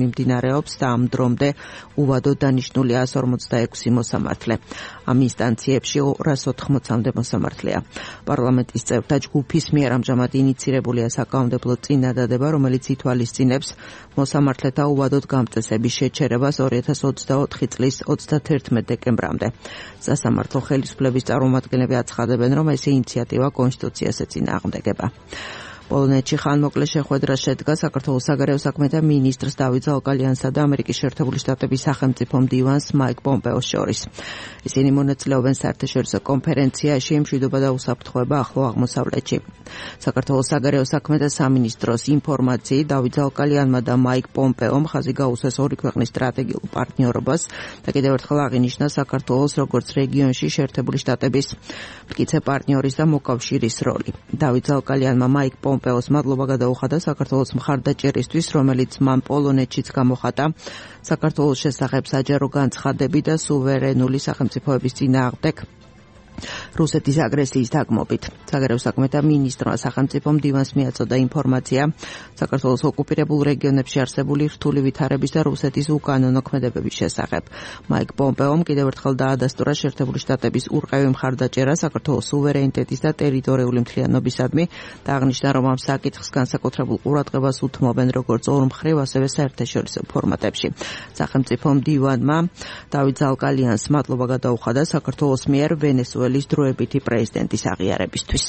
მიმდინარეობს და ამ დრომდე უვადოდ დანიშნულია 146 მოსამართლე. Ამ ინსტანციებში 280-მდე მოსამართლეა. პარლამენტის წევრთა ჯგუფის მიერ ამჟამად ინიცირებულია საკანონმდებლო წინადადება, რომელიც ითვალისწინებს მოსამართლეთა უვადოდ გამწესების შეჩერებას 2024 წლის 31 დეკემბრამდე. სასამართლო ხელისუფლების წარმომადგენლები აცხადებენ, რომ ეს ინიციატივა კონსტიტუციას ეწინააღმდეგება. პოლონეთში ხანმოკლე შეხვედრა შედგა საქართველოს საგარეო საქმეთა მინისტრს დავით ზაოკალიანსა და ამერიკის შეერთებული შტატების სახელმწიფო მდივანს მაიკ პომპეოს შორის. ისინი მონაწილეობენ საერთაშორისო კონფერენციაში მშვიდობა და უსაფრთხოება ახლო აღმოსავლეთში. საქართველოს საგარეო საქმეთა სამინისტროს ინფორმაციით დავით ზაოკალიანმა და მაიკ პომპეომ ხაზი გაუსვეს ორი ქვეყნის სტრატეგიულ პარტნიორობას და კიდევ ერთხელ აღინიშნა საქართველოს როგორც რეგიონში შეერთებული შტატების მტკიცე პარტნიორის და მოკავშირის როლი. დავით ზაოკალიანმა მაიკ პომპეოს მადლობა გადაუხადა საქართველოს მხარდაჭერისთვის, რომელიც მან პოლონეთშიც გამოხატა საქართველოს შესახებ საჯარო განცხადები და სუვერენული სახელმწიფოების წინააღმდეგ რუსეთის აგრესიის დაგმობით. საგარეო საქმეთა მინისტრმა სახელმწიფო მდივანს მიაწოდა ინფორმაცია საქართველოს ოკუპირებულ რეგიონებში არსებული რთული ვითარების და რუსეთის უკანონო ქმედებების შესახებ. მაიკ პომპეომ კიდევ ერთხელ დაადასტურა შეერთებული შტატების ურყევი მხარდაჭერა საქართველოს სუვერენიტეტის და ტერიტორიული მთლიანობისადმი და აღნიშნა, რომ ამ საკითხს განსაკუთრებულ ყურადღებას უთმობენ როგორც ორმხრივ, ასევე საერთაშორისო ფორმატებში. სახელმწიფო მდივანმა დავით ზაოკალიანს მადლობა გადაუხადა საქართველოს მიერ ვენესუელის დროებითი პრეზიდენტის აღიარებისთვის.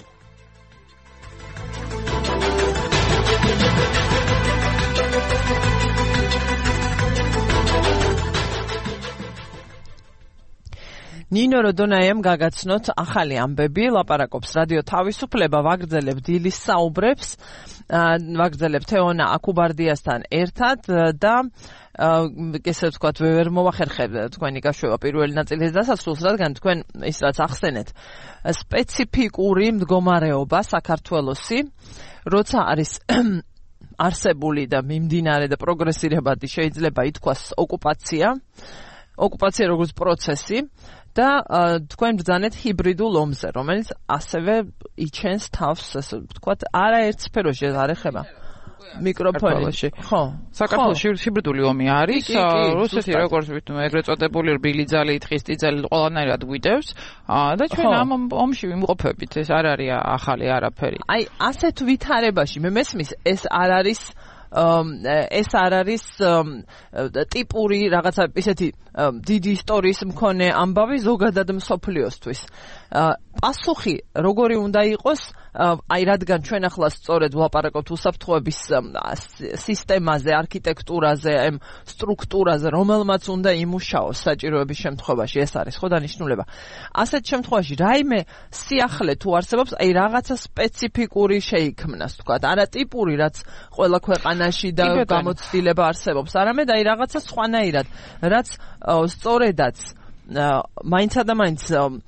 ნინო როდონაიამ გაგაცნოთ ახალი ამბები, ლაპარაკობს რადიო თავისუფლება, ვაგრძელებ დილის საუბრებს, ვაგრძელებ თეონა აკუბარდიასთან ერთად და ესე ვთქვათ, ვერ მოვახერხებ თქვენი გაშვება პირველი ნაწილის დასასრულს, რადგან თქვენ ის რაც ახსენეთ, სპეციფიკური მდგომარეობა საქართველოსი, როცა არის არსებული და მიმდინარე და პროგრესირებადი შეიძლება ითქვას ოკუპაცია როგორც პროცესი და თქვენ ბრძანეთ ჰიბრიდულ ომზე, რომელიც ასევე იჩენს თავს, ასე ვთქვათ, არაერთ სფეროში არ ეხება მიკროფონში. ხო, საქართველოში ჰიბრიდული ომი არის, რუსეთი როგორც ეგრეთ წოდებული რბილი ძალი, თხისტი ძალი ყველანაირად გვიდევს და ჩვენ ამ ომში ვიმყოფებით, ეს არ არის ახალი არაფერი. აი, ასეთ ვითარებაში მე მესმის ეს არ არის ტიპური რაღაცა ისეთი დიდი ისტორიის მქონე ამბავი ზოგადად მსოფლიოსთვის. პასუხი როგორი უნდა იყოს, აი რადგან ჩვენ ახლა სწორედ ვლაპარაკობთ უსაფრთხოების სისტემაზე, არქიტექტურაზე, სტრუქტურაზე, რომელმაც უნდა იმუშაოს საჭიროების შემთხვევაში, ეს არის ხო დანიშნულება. ასეთ შემთხვევაში რაიმე სიახლე თუ არსებობს, აი რაღაცა სპეციფიკური შეიქმნას, თქვა, არა ტიპური, რაც ყველა ქვეყანაში და გამოცდილება არსებობს, არამედ აი რაღაცა სხვანაირად, რაც სწორედაც მაინცა და მაინც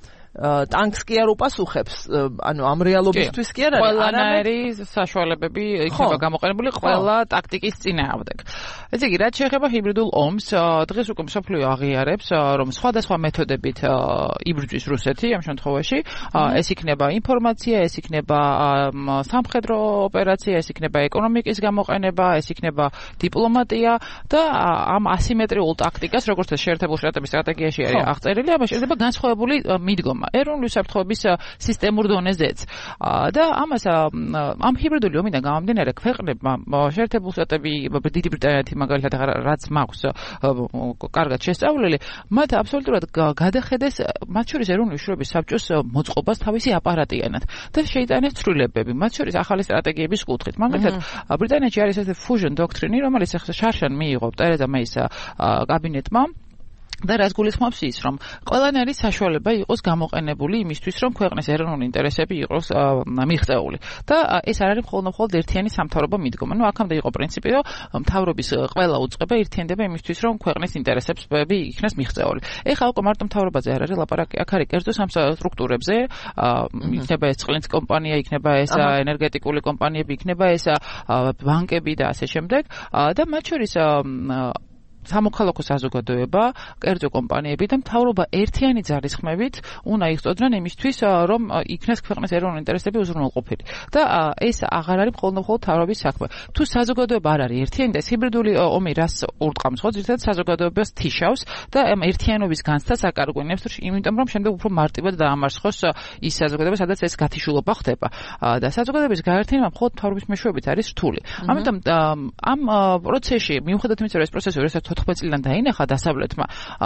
ტანკს კი არ უპასუხებს, ანუ ამ რეალობისთვის კი არ არის, ყველანაირი საშუალებები იქნება გამოყენებული ყველა ტაქტიკის წინააღმდეგ. ესე იგი, რაც შეეხება ჰიბრიდულ ომს, დღეს უკვე მსოფლიო აღიარებს, რომ სხვადასხვა მეთოდებით იბრძვის რუსეთი ამ შემთხვევაში, ეს იქნება ინფორმაცია, ეს იქნება სამხედრო ოპერაცია, ეს იქნება ეკონომიკის გამოყენება, ეს იქნება დიპლომატია და ამ ასიმეტრიულ ტაქტიკას, როგორც შეერთებული შტატების სტრატეგიაში არის აღწერილი, ამას შეიძლება განსხვავებული მიდგომა ეროვნული უსაფრთხოების სისტემურ დონეზეც და ამას ამ ჰიბრიდული ომიდან გამომდინარე ქვეყნებმა შეერთებული შტატები, დიდი ბრიტანეთი მაგალითად რაც მაქვს კარგად შესწავლილი, მათ აბსოლუტურად გადახედეს მათ შორის ეროვნული უშუალოების საბჭოს მოწყობას თავისი აპარატიანად და შეიტანეს ცვლილებები, მათ შორის ახალი სტრატეგიების კუთხით. მაგალითად ბრიტანეთში არის ეს fusion doctrine, რომელიც ახლა შარშან მიიღო ტერეზა მეის კაბინეტმა და რაც გულისხმობს ის, რომ ყველანაირი საშუალება იყოს გამოყენებული იმისთვის, რომ ქვეყნის ეროვნული ინტერესები იყოს მიღწეული. და ეს არ არის მხოლოდ ერთიანი სამთავრობო მიდგომა. ნუ აქამდე იყო პრინციპი, რომ მთავრობის ყველა უწყება ერთიანდება იმისთვის, რომ ქვეყნის ინტერესები იქნას მიღწეული. ეხლა უკვე მარტო მთავრობაზე არ არის ლაპარაკი, აქ არის კერძო სტრუქტურებზე, იქნება ეს წყლის კომპანია, იქნება ეს ენერგეტიკული კომპანიები, იქნება ეს ბანკები და ასე შემდეგ. და მათ შორის სამოქალაქო საზოგადოება, კერძო კომპანიები და მთავრობა ერთიანი ძალისხმევით უნდა იღწოდნენ იმისთვის, რომ იქნეს ქვეყნის ეროვნული ინტერესები უზრუნველყოფილი. და ეს აღარ არის მხოლოდ მთავრობის საქმე. თუ საზოგადოება არ არის ერთიანი და ჰიბრიდული ომი რას ურტყამს, ხო, ზოგადად საზოგადოებას თიშავს და ამ ერთიანობის განცდას აკარგვინებს, იმიტომ რომ შემდეგ უფრო მარტივად დაამარცხოს ის საზოგადოება, სადაც ეს გათიშულობა ხდება. და საზოგადოების გაერთიანება მხოლოდ მთავრობის მეშვეობით არის რთული. ამიტომ ამ პროცესში, მიუხედავად იმისა, რომ ეს პროცესი 2014 წლიდან დაინახა დასავლეთმა,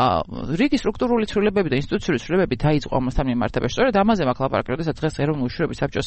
რიგი სტრუქტურული ცვლილებები და ინსტიტუციური ცვლილებები დაიწყო ამასთან მიმართებაში. სწორედ ამაზე მაქვს ლაპარაკი, როდესაც დღეს ეროვნული უშუალოების საბჭოს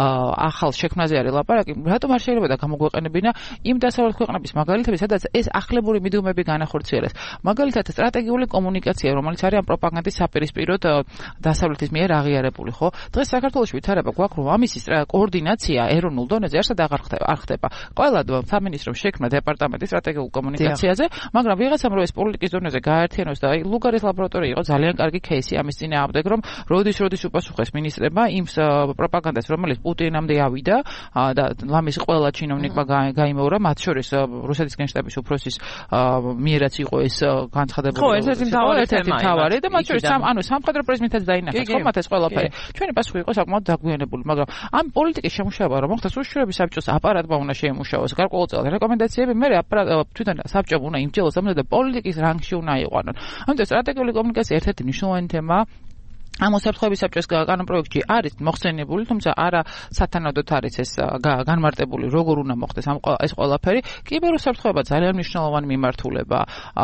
ახალ შექმნაზე არის ლაპარაკი, რატომ არ შეიძლება და გამოგვეყენებინა იმ დასავლეთ ქვეყნების მაგალითები, სადაც ეს ახლებური მიდუმები განახორციელეს. მაგალითად, სტრატეგიული კომუნიკაცია, რომელიც არის ამ პროპაგანდის საპირისპიროდ დასავლეთის მიერ აღიარებული, ხო? დღეს საქართველოში ვითარება გვაქვს, რომ ამისი კოორდინაცია ეროვნულ დონეზე არსად აღარ ხდება. ყველა სამინისტრომ შექმნა დეპარტამენტი სტრატეგიულ კომუნიკაციაზე, მაგრამ ვიღაცამ რომ ეს პოლიტიკის დონეზე გააერთიანოს და ლუგარის ლაბორატორია იყო ძალიან კარგი кейსი ამის წინააღმდეგ, რომ როდის უპასუხეს მინისტრებმა იმ პროპაგანდას, რომელიც პუტინამდე ავიდა და ლამის ყველა ჩინოვნიკმა გაიმეორა, მათ შორის რუსეთის გენშტაბის უფროსის მიერაც იყო ეს განცხადებული. ხო, ერთ-ერთი მთავარი და მათ შორის სამხედრო პრეზიდენტად დაინახეს ხო მათ ეს ყველაფერი. ჩვენი პასუხი იყო საკმაოდ დაგვიანებული, მაგრამ ამ პოლიტიკის შემუშავება რომ მოხდეს უშუალოების საბჭოს აპარატმა უნდა შეიმუშაოს გარკვეულწილად რეკომენდაციები, მე თვითონ საბჭომ უნდა იმჯელოს და პოლიტიკის რანგში უნდა იყვანონ. ამიტომ სტრატეგიული კომუნიკაცია ერთ-ერთი მნიშვნელოვანი თემაა. ამ უსაფრთხოების საბჭოს კანონპროექტში არის მოხსენებული, თუმცა არა სათანადოდ არის ეს განმარტებული, როგორ უნდა მოხდეს ეს ყველაფერი. კიბერუსაფრთხოება ძალიან მნიშვნელოვანი მიმართულება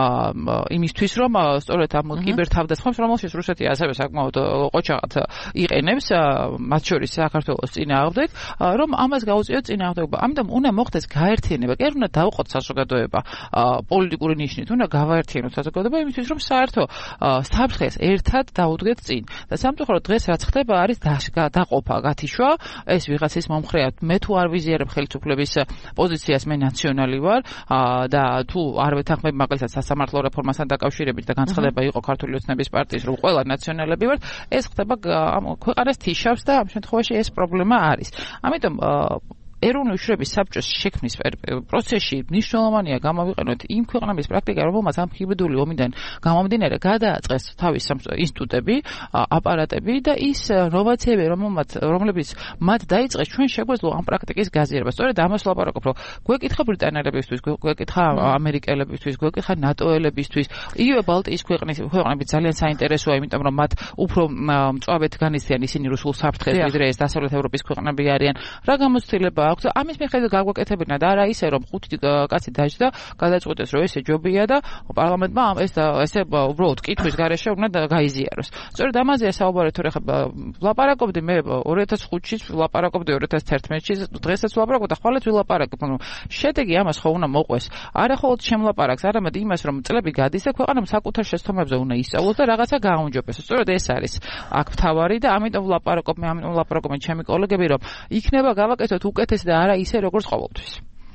იმისთვის, რომ სწორედ ამ კიბერთავდასხმებს, რომელშიც რუსეთი ასევე საკმაოდ ყოჩაღად იყენებს, მათ შორის საქართველოს წინააღმდეგ, რომ ამას გაუწიოთ წინააღმდეგობა. ამიტომ უნდა მოხდეს გაერთიანება, კი არ უნდა დავყოთ საზოგადოება პოლიტიკური ნიშნით, უნდა გავაერთიანოთ საზოგადოება იმისთვის, რომ საერთო საფრთხეს ერთად დაუდგეთ წინ. და სამწუხაროდ დღეს რაც ხდება არის დაყოფა, გათიშვა, ეს ვიღაცის მომხრეა. მე თუ არ ვიზიარებ ხელისუფლების პოზიციას, მე ნაციონალი ვარ და თუ არ ვეთანხმებ მაგალითად სასამართლო რეფორმასთან დაკავშირებით და განცხადება იყო ქართული ოცნების პარტიის, რომ ყველა ნაციონალები ვართ, ეს ხდება ქვეყანას თიშავს და ამ შემთხვევაში ეს პრობლემა არის. ამიტომ ეროვნული უშუალოების საბჭოს შექმნის პროცესში მნიშვნელოვანია გამოვიყენოთ იმ ქვეყნების პრაქტიკა, რომელმაც ამ ჰიბრიდული ომიდან გამომდინარე გადააწყეს თავის ინსტიტუტები, აპარატები და ის ნოვაციები, რომლებიც მათ დაიწყეს, ჩვენ შეგვეძლო ამ პრაქტიკის გაზიარება. სწორედ ამას ვლაპარაკობ, რომ გვეკითხა ბრიტანელებისთვის, გვეკითხა ამერიკელებისთვის, გვეკითხა ნატოელებისთვის, იგივე ბალტიის ქვეყნები ძალიან საინტერესოა, იმიტომ რომ მათ უფრო მწვავედ განიცდიან ისინი რუსულ საფრთხეს, ვიდრე ეს დასავლეთ ევროპის ქვეყნები არიან. რა გამოცდილება აქვს? ამის მიხედვით გაგვეკეთებინა და არა ისე რომ 5 კაცი დაჯდა, გადაწყვეტეს რომ ესე ჯობია და პარლამენტმა ესე უბრალოდ კითხვის გარეშე უნდა გაიზიაროს. სწორედ ამაზეა საუბარი, თორე ხა ვლაპარაკობდი მე 2005-ში, ვლაპარაკობდი 2011-ში, დღესაც ვლაპარაკობ და ხვალეთ ვილაპარაკებ. შედეგი ამას ხო უნდა მოყვეს. არა მხოლოდ შემლაპარაკს, არამედ იმას, რომ წლები გადის და ქვეყანამ საკუთარ შეცდომებზე უნდა ისწავლოს და რაღაცა გააუნჯობესოს. სწორედ ეს არის აქ მთავარი და ამიტომ ვლაპარაკობ მე ჩემი კოლეგები, რომ იქნება გავაკეთოთ უკეთეს და არა ისე როგორც ყოველთვის.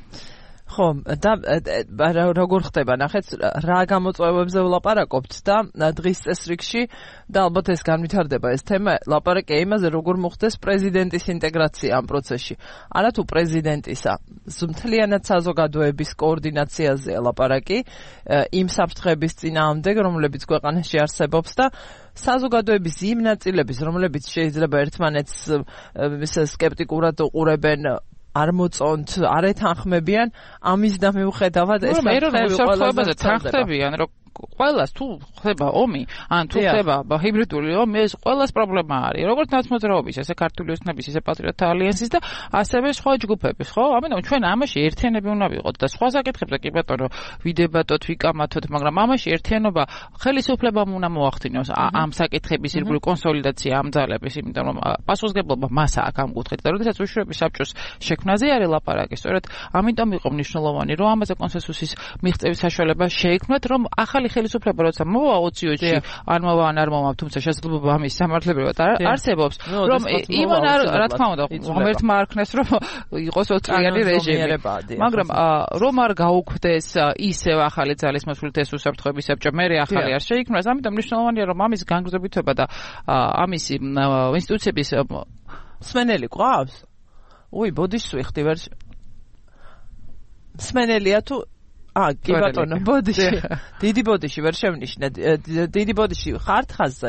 ხო, და როგორ ხდება, ნახეთ, რა გამოწვევებზე ვლაპარაკობთ და დღის წესრიგში და ალბათ ეს განვითარდება ეს თემა, ლაპარაკია იმაზე, როგორ მოხდეს პრეზიდენტის ინტეგრაცია ამ პროცესში. არა თუ პრეზიდენტისა, მთლიანად საზოგადოების კოორდინაციაზეა ლაპარაკი, იმ საფრთხების წინააღმდეგ, რომლებიც ქვეყანაში არსებობს და საზოგადოების იმ ნაწილების, რომლებიც შეიძლება ერთმანეთს სკეპტიკურად უყურებენ, არ მოწონთ, არ ეთანხმებიან, ამის და მიუხედავად ეს საფრთხეებაზე თანხმდებიან, რომ ყველას თუ ხდება ომი, ან თუ ხდება ჰიბრიდული ომი, ეს ყველას პრობლემა არის. როგორც ნაცმოძრაობის, ესე ქართული ოცნების, ესე პატრიოტთა ალიანსის და ასევე სხვა ჯგუფების, ხო? ამიტომ ჩვენ ამაში ერთიანები უნდა ვიყოთ და სხვა საკითხებზე კი ბატონო, ვიდებატოთ, ვიკამათოთ, მაგრამ ამაში ერთიანობა ხელისუფლებამ უნდა მოახდინოს ამ საკითხების ირგვლივ კონსოლიდაცია ამ ძალების, იმიტომ რომ პასუხისმგებლობა მას აქვს ამ კუთხით და როდესაც უშუალოების საბჭოს შექმნაზე არის ლაპარაკი, სწორედ ამიტომ იყო მნიშვნელოვანი, რომ ამაზე კონსენსუსის მიღწევის საშუალება შეიქმნათ, რომ ახალი ხელისუფლება როცა მოვა 20-ში, არ მოვა ან არ მოვა, თუმცა შესაძლებლობა ამის სამართლებრივად არსებობს, რომ იმან რა თქმა უნდა, ღმერთმა არქნეს, რომ იყოს 20-წლიანი რეჟიმი. მაგრამ რომ არ გაუქმდეს ისევ ახალი ძალის მოსვლით ეს უსაფრთხოების საბჭო, მე ახალი არ შეიქმნას, ამიტომ მნიშვნელოვანია, რომ ამის განგრძობითობა და ამისი ინსტიტუციების სმენელი ყავს? ბოდიშს ვიხდი ვერ სმენელია თუ კი ბატონო, ბოდიში. დიდი ბოდიში ვერ შევნიშნე. დიდი ბოდიში ხართ ხაზზე?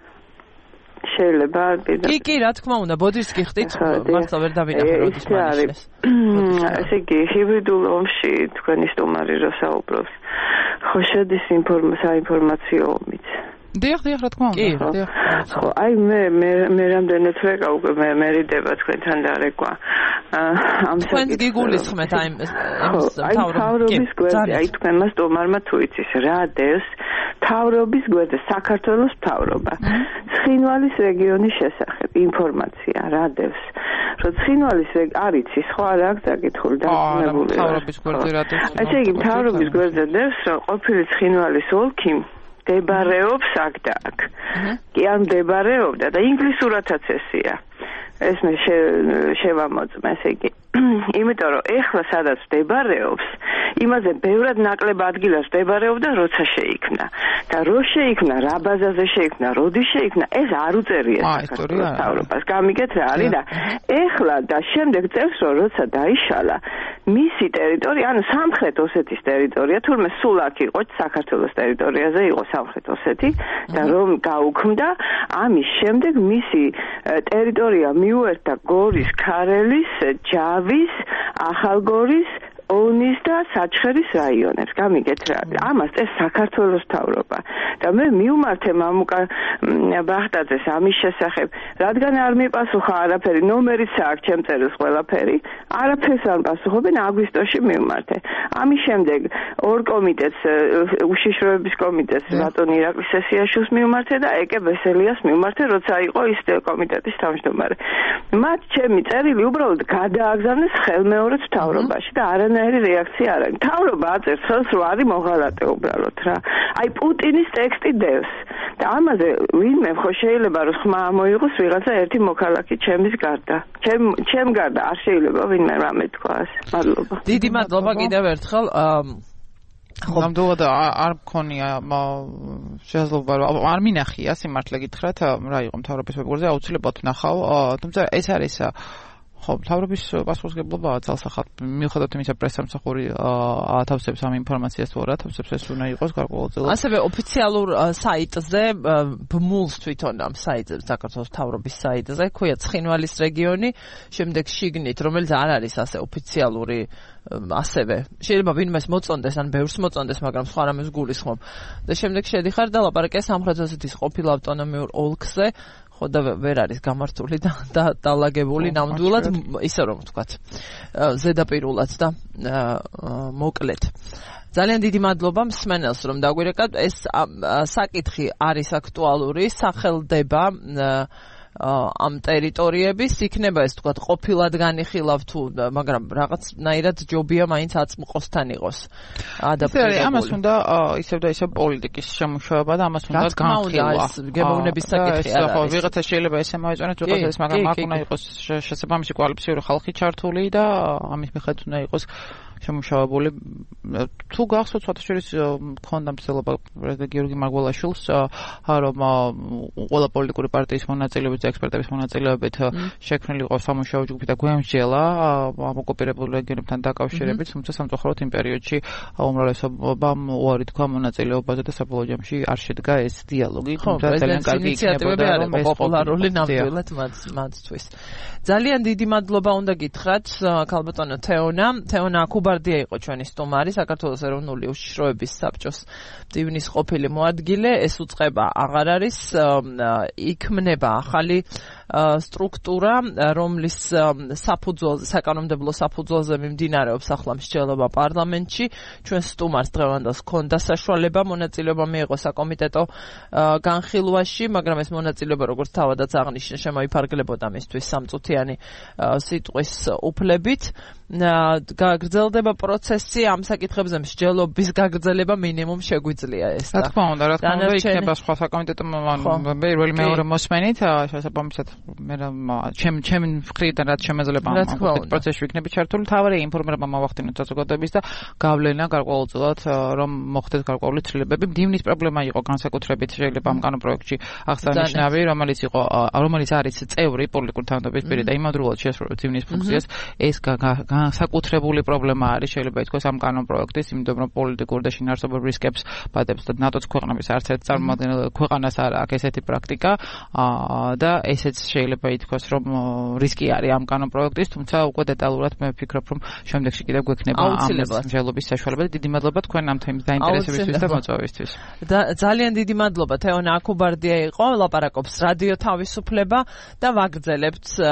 შეიძლება კი, რა თქმა უნდა, ბოდიშს გიხდით, მართლა ვერ დავინახე როდის მანიშნეს. ესე იგი, ჰიბრიდულ ომში თქვენი სტუმარი რო საუბრობს, ხო შედის საინფორმაციო ომიც. დიახ, რა თქმა უნდა. დიახ. ხო, აი მე რამდენიც ვეკა უკვე მერიდება თქვენთან დარეკვა. თქვენ გიგულისხმეთ აი თავრობის გვერდზე, აი თქვენმა სტუმარმა თუ იცის რა დევს თავრობის გვერდზე საქართველოს თავრობა. ცხინვალის რეგიონის შესახებ ინფორმაცია რა დევს. რომ ცხინვალის არ იცის ხო არ აქვს დაკითხული დაძინებული. თავრობის გვერდზე რა დევს. ესე იგი თავრობის გვერდზე დევს რომ ყოფილი ცხინვალის ოლქი მდებარეობს აქ და აქ. კი არ მდებარეობდა და ინგლისურათაც ესია. ეს მე შევამოწმე, ესე იგი. იმიტომ რომ ეხლა სადაც მდებარეობს, იმაზე ბევრად ნაკლებ ადგილას მდებარეობდა, როცა შეიქმნა. და რო შეიქმნა, რა ბაზაზე შეიქმნა, როდი შეიქმნა, ეს არ უწერია საქართველოს თავრობას. გამიგეთ რა არის და ეხლა და შემდეგ წელს როცა დაიშალა, მისი ტერიტორია, ანუ სამხრეთ ოსეთის ტერიტორია, თურმე სულ აქ იყო საქართველოს ტერიტორიაზე იყო სამხრეთ ოსეთი და რომ გაუქმდა, ამის შემდეგ მისი ტერიტორია მიუერთა გორის, ქარელის, ჯავის, ახალგორის, ონის და საჩხერის რაიონებს. გამიგეთ რა. ამას წეს საქართველოს თავრობა. და მე მივმართე მამუკა ბახტაძეს ამის შესახებ, რადგან არ მიპასუხა არაფერი, ნომერიც აქვს ჩემ წერილს ყველაფერი, არაფერს არ პასუხობენ, აგვისტოში მივმართე. ამის შემდეგ ორ კომიტეტს, უშიშროების კომიტეტს ბატონ ირაკლი სესიაშვილს მივმართე და ეკე ბესელიას მივმართე, როცა იყო ის კომიტეტის თავმჯდომარე. მათ ჩემი წერილი უბრალოდ გადააგზავნეს ხელმეორედ თავრობაში და არანაირი რეაქცია არ არის. თავრობა აწერს ხელს, რომ არის მოღალატე უბრალოდ რა. აი პუტინის ტექსტი დევს. და ამაზე ვინმე ხო შეიძლება რომ ხმა მოიღოს ვიღაცა ერთი მოქალაქე ჩემის გარდა. ჩემ გარდა არ შეიძლება ვინმე რამე თქვას. მადლობა. დიდი მადლობა კიდევ ერთხელ. ნამდვილად არ მქონია შესაძლებლობა რომ არ მინახია სიმართლე გითხრათ რა იყო მთავრობის ვებგვერდზე აუცილებლად ვნახავ თუმცა ეს არის ხო მთავრობის პასუხისმგებლობაა ძალსახად მიუხედავად იმისა პრესამსახური ათავსებს ამ ინფორმაციას თუ არა ათავსებს ეს უნდა იყოს გარკვეულწილად ასევე ოფიციალურ საიტზე ბმულს თვითონ ამ საიტზე საქართველოს მთავრობის საიტზე ქვია ცხინვალის რეგიონი შემდეგ შიგნით რომელიც არ არის ასე ოფიციალური ასევე შეიძლება ვინმეს მოწონდეს ან ბევრს მოწონდეს მაგრამ სხვა რამეს გულისხმობ და შემდეგ შედიხარ და ლაპარაკე სამხრეთ ოსეთის ყოფილ ავტონომიურ ოლქზე ხო და ვერ არის გამართული და დალაგებული ნამდვილად ისე რომ ვთქვათ ზედაპირულად და მოკლედ ძალიან დიდი მადლობა მსმენელს რომ დაგვირეკავთ ეს საკითხი არის აქტუალური სახელდება ამ ტერიტორიების იქნება ეს თქვა ყოფილად განიხილავ თუ მაგრამ რაღაცნაირად ჯობია მაინც აწმყოსთან იყოს ადაპტირებული. ამას უნდა ისევ და ისევ პოლიტიკის შემუშავება და ამას უნდა განხილვა. გემოვნების საკითხი არ არის. ვიღაცა შეიძლება ესე მოეწონეთ ვიღაცას მაგრამ აქ უნდა იყოს შესაბამისი კოალიციური ხალხი ჩართული და ამის მიხედვით უნდა იყოს შემუშავებული თუ გახსოვთ სხვათაშორის მქონდა მცდელობა პრეზიდენტ გიორგი მარგველაშვილს რომ ყველა პოლიტიკური პარტიის მონაწილეობით და ექსპერტების მონაწილეობით შექმნილი იყო სამუშაო ჯგუფი და გვემსჯელა ამ ოკუპირებულ რეგიონებთან დაკავშირებით თუმცა სამწუხაროდ იმ პერიოდში უმრავლესობამ უარი თქვა მონაწილეობაზე და საბოლოო ჯამში არ შედგა ეს დიალოგი თუმცა ძალიან კარგი იქნებოდა რომ ეს პოპულარული ნამდვილად მათთვის ძალიან დიდი მადლობა უნდა გითხრათ ქალბატონო თეონა კუბარდია იყო ჩვენი სტუმარი საქართველოს ეროვნული უშიშროების საბჭოს მდივნის ყოფილი მოადგილე ეს უწყება აღარ არის იქმნება ახალი სტრუქტურა რომლის საფუძველზე საკანონმდებლო საფუძველზე მიმდინარეობს ახლა მსჯელობა პარლამენტში ჩვენ სტუმარს დღევანდელს ჰქონდა საშუალება მონაწილეობა მიიღო საკომიტეტო განხილვაში მაგრამ ეს მონაწილეობა როგორც თავადაც აღნიშნა შემოიფარგლებოდა მისთვის სამწუთიანი სიტყვის უფლებით გაგრძელდება პროცესი ამ საკითხებზე მსჯელობის გაგრძელება მინიმუმ შეგვიძლია ეს რა თქმა უნდა იქნება სხვა საკომიტეტო პირველი მეორე მოსმენით შესაბამისად მე ჩემი მხრიდან რაც შემეძლება ამ პროცესში ვიქნები ჩართული თავარი ინფორმირება მოვახდინოთ საზოგადოების და გავლენა გარკვეულწილად რომ მოხდეს გარკვეული ცვლილებები მდივნის პრობლემა იყო განსაკუთრებით შეიძლება ამ კანონპროექტში აღსანიშნავი რომელიც არის წევრი პოლიტიკური თანამდებობის პირი და იმავდროულად შეესრულებს მდივნის ფუნქციას ეს განსაკუთრებული პრობლემა არის შეიძლება ითქვას ამ კანონპროექტის, იმიტომ რომ პოლიტიკურ და შინაარსობრივ რისკებს პატებს და ნატოს ქვეყნების არც ერთ წარმომადგენელ ქვეყანას არ აქვს ესეთი პრაქტიკა და ესეც შეიძლება ითქვას რომ რისკი არის ამ კანონპროექტის, თუმცა უკვე დეტალურად მე ვფიქრობ რომ შემდეგში კიდევ გვექნება ამ მსჯელობის საშუალება და დიდი მადლობა თქვენ ამ თემის დაინტერესებისთვის და მოწვევისთვის. და ძალიან დიდი მადლობა თეონა აკუბარდია იყო, ლაპარაკობს რადიო თავისუფლება და ვაგრძელებთ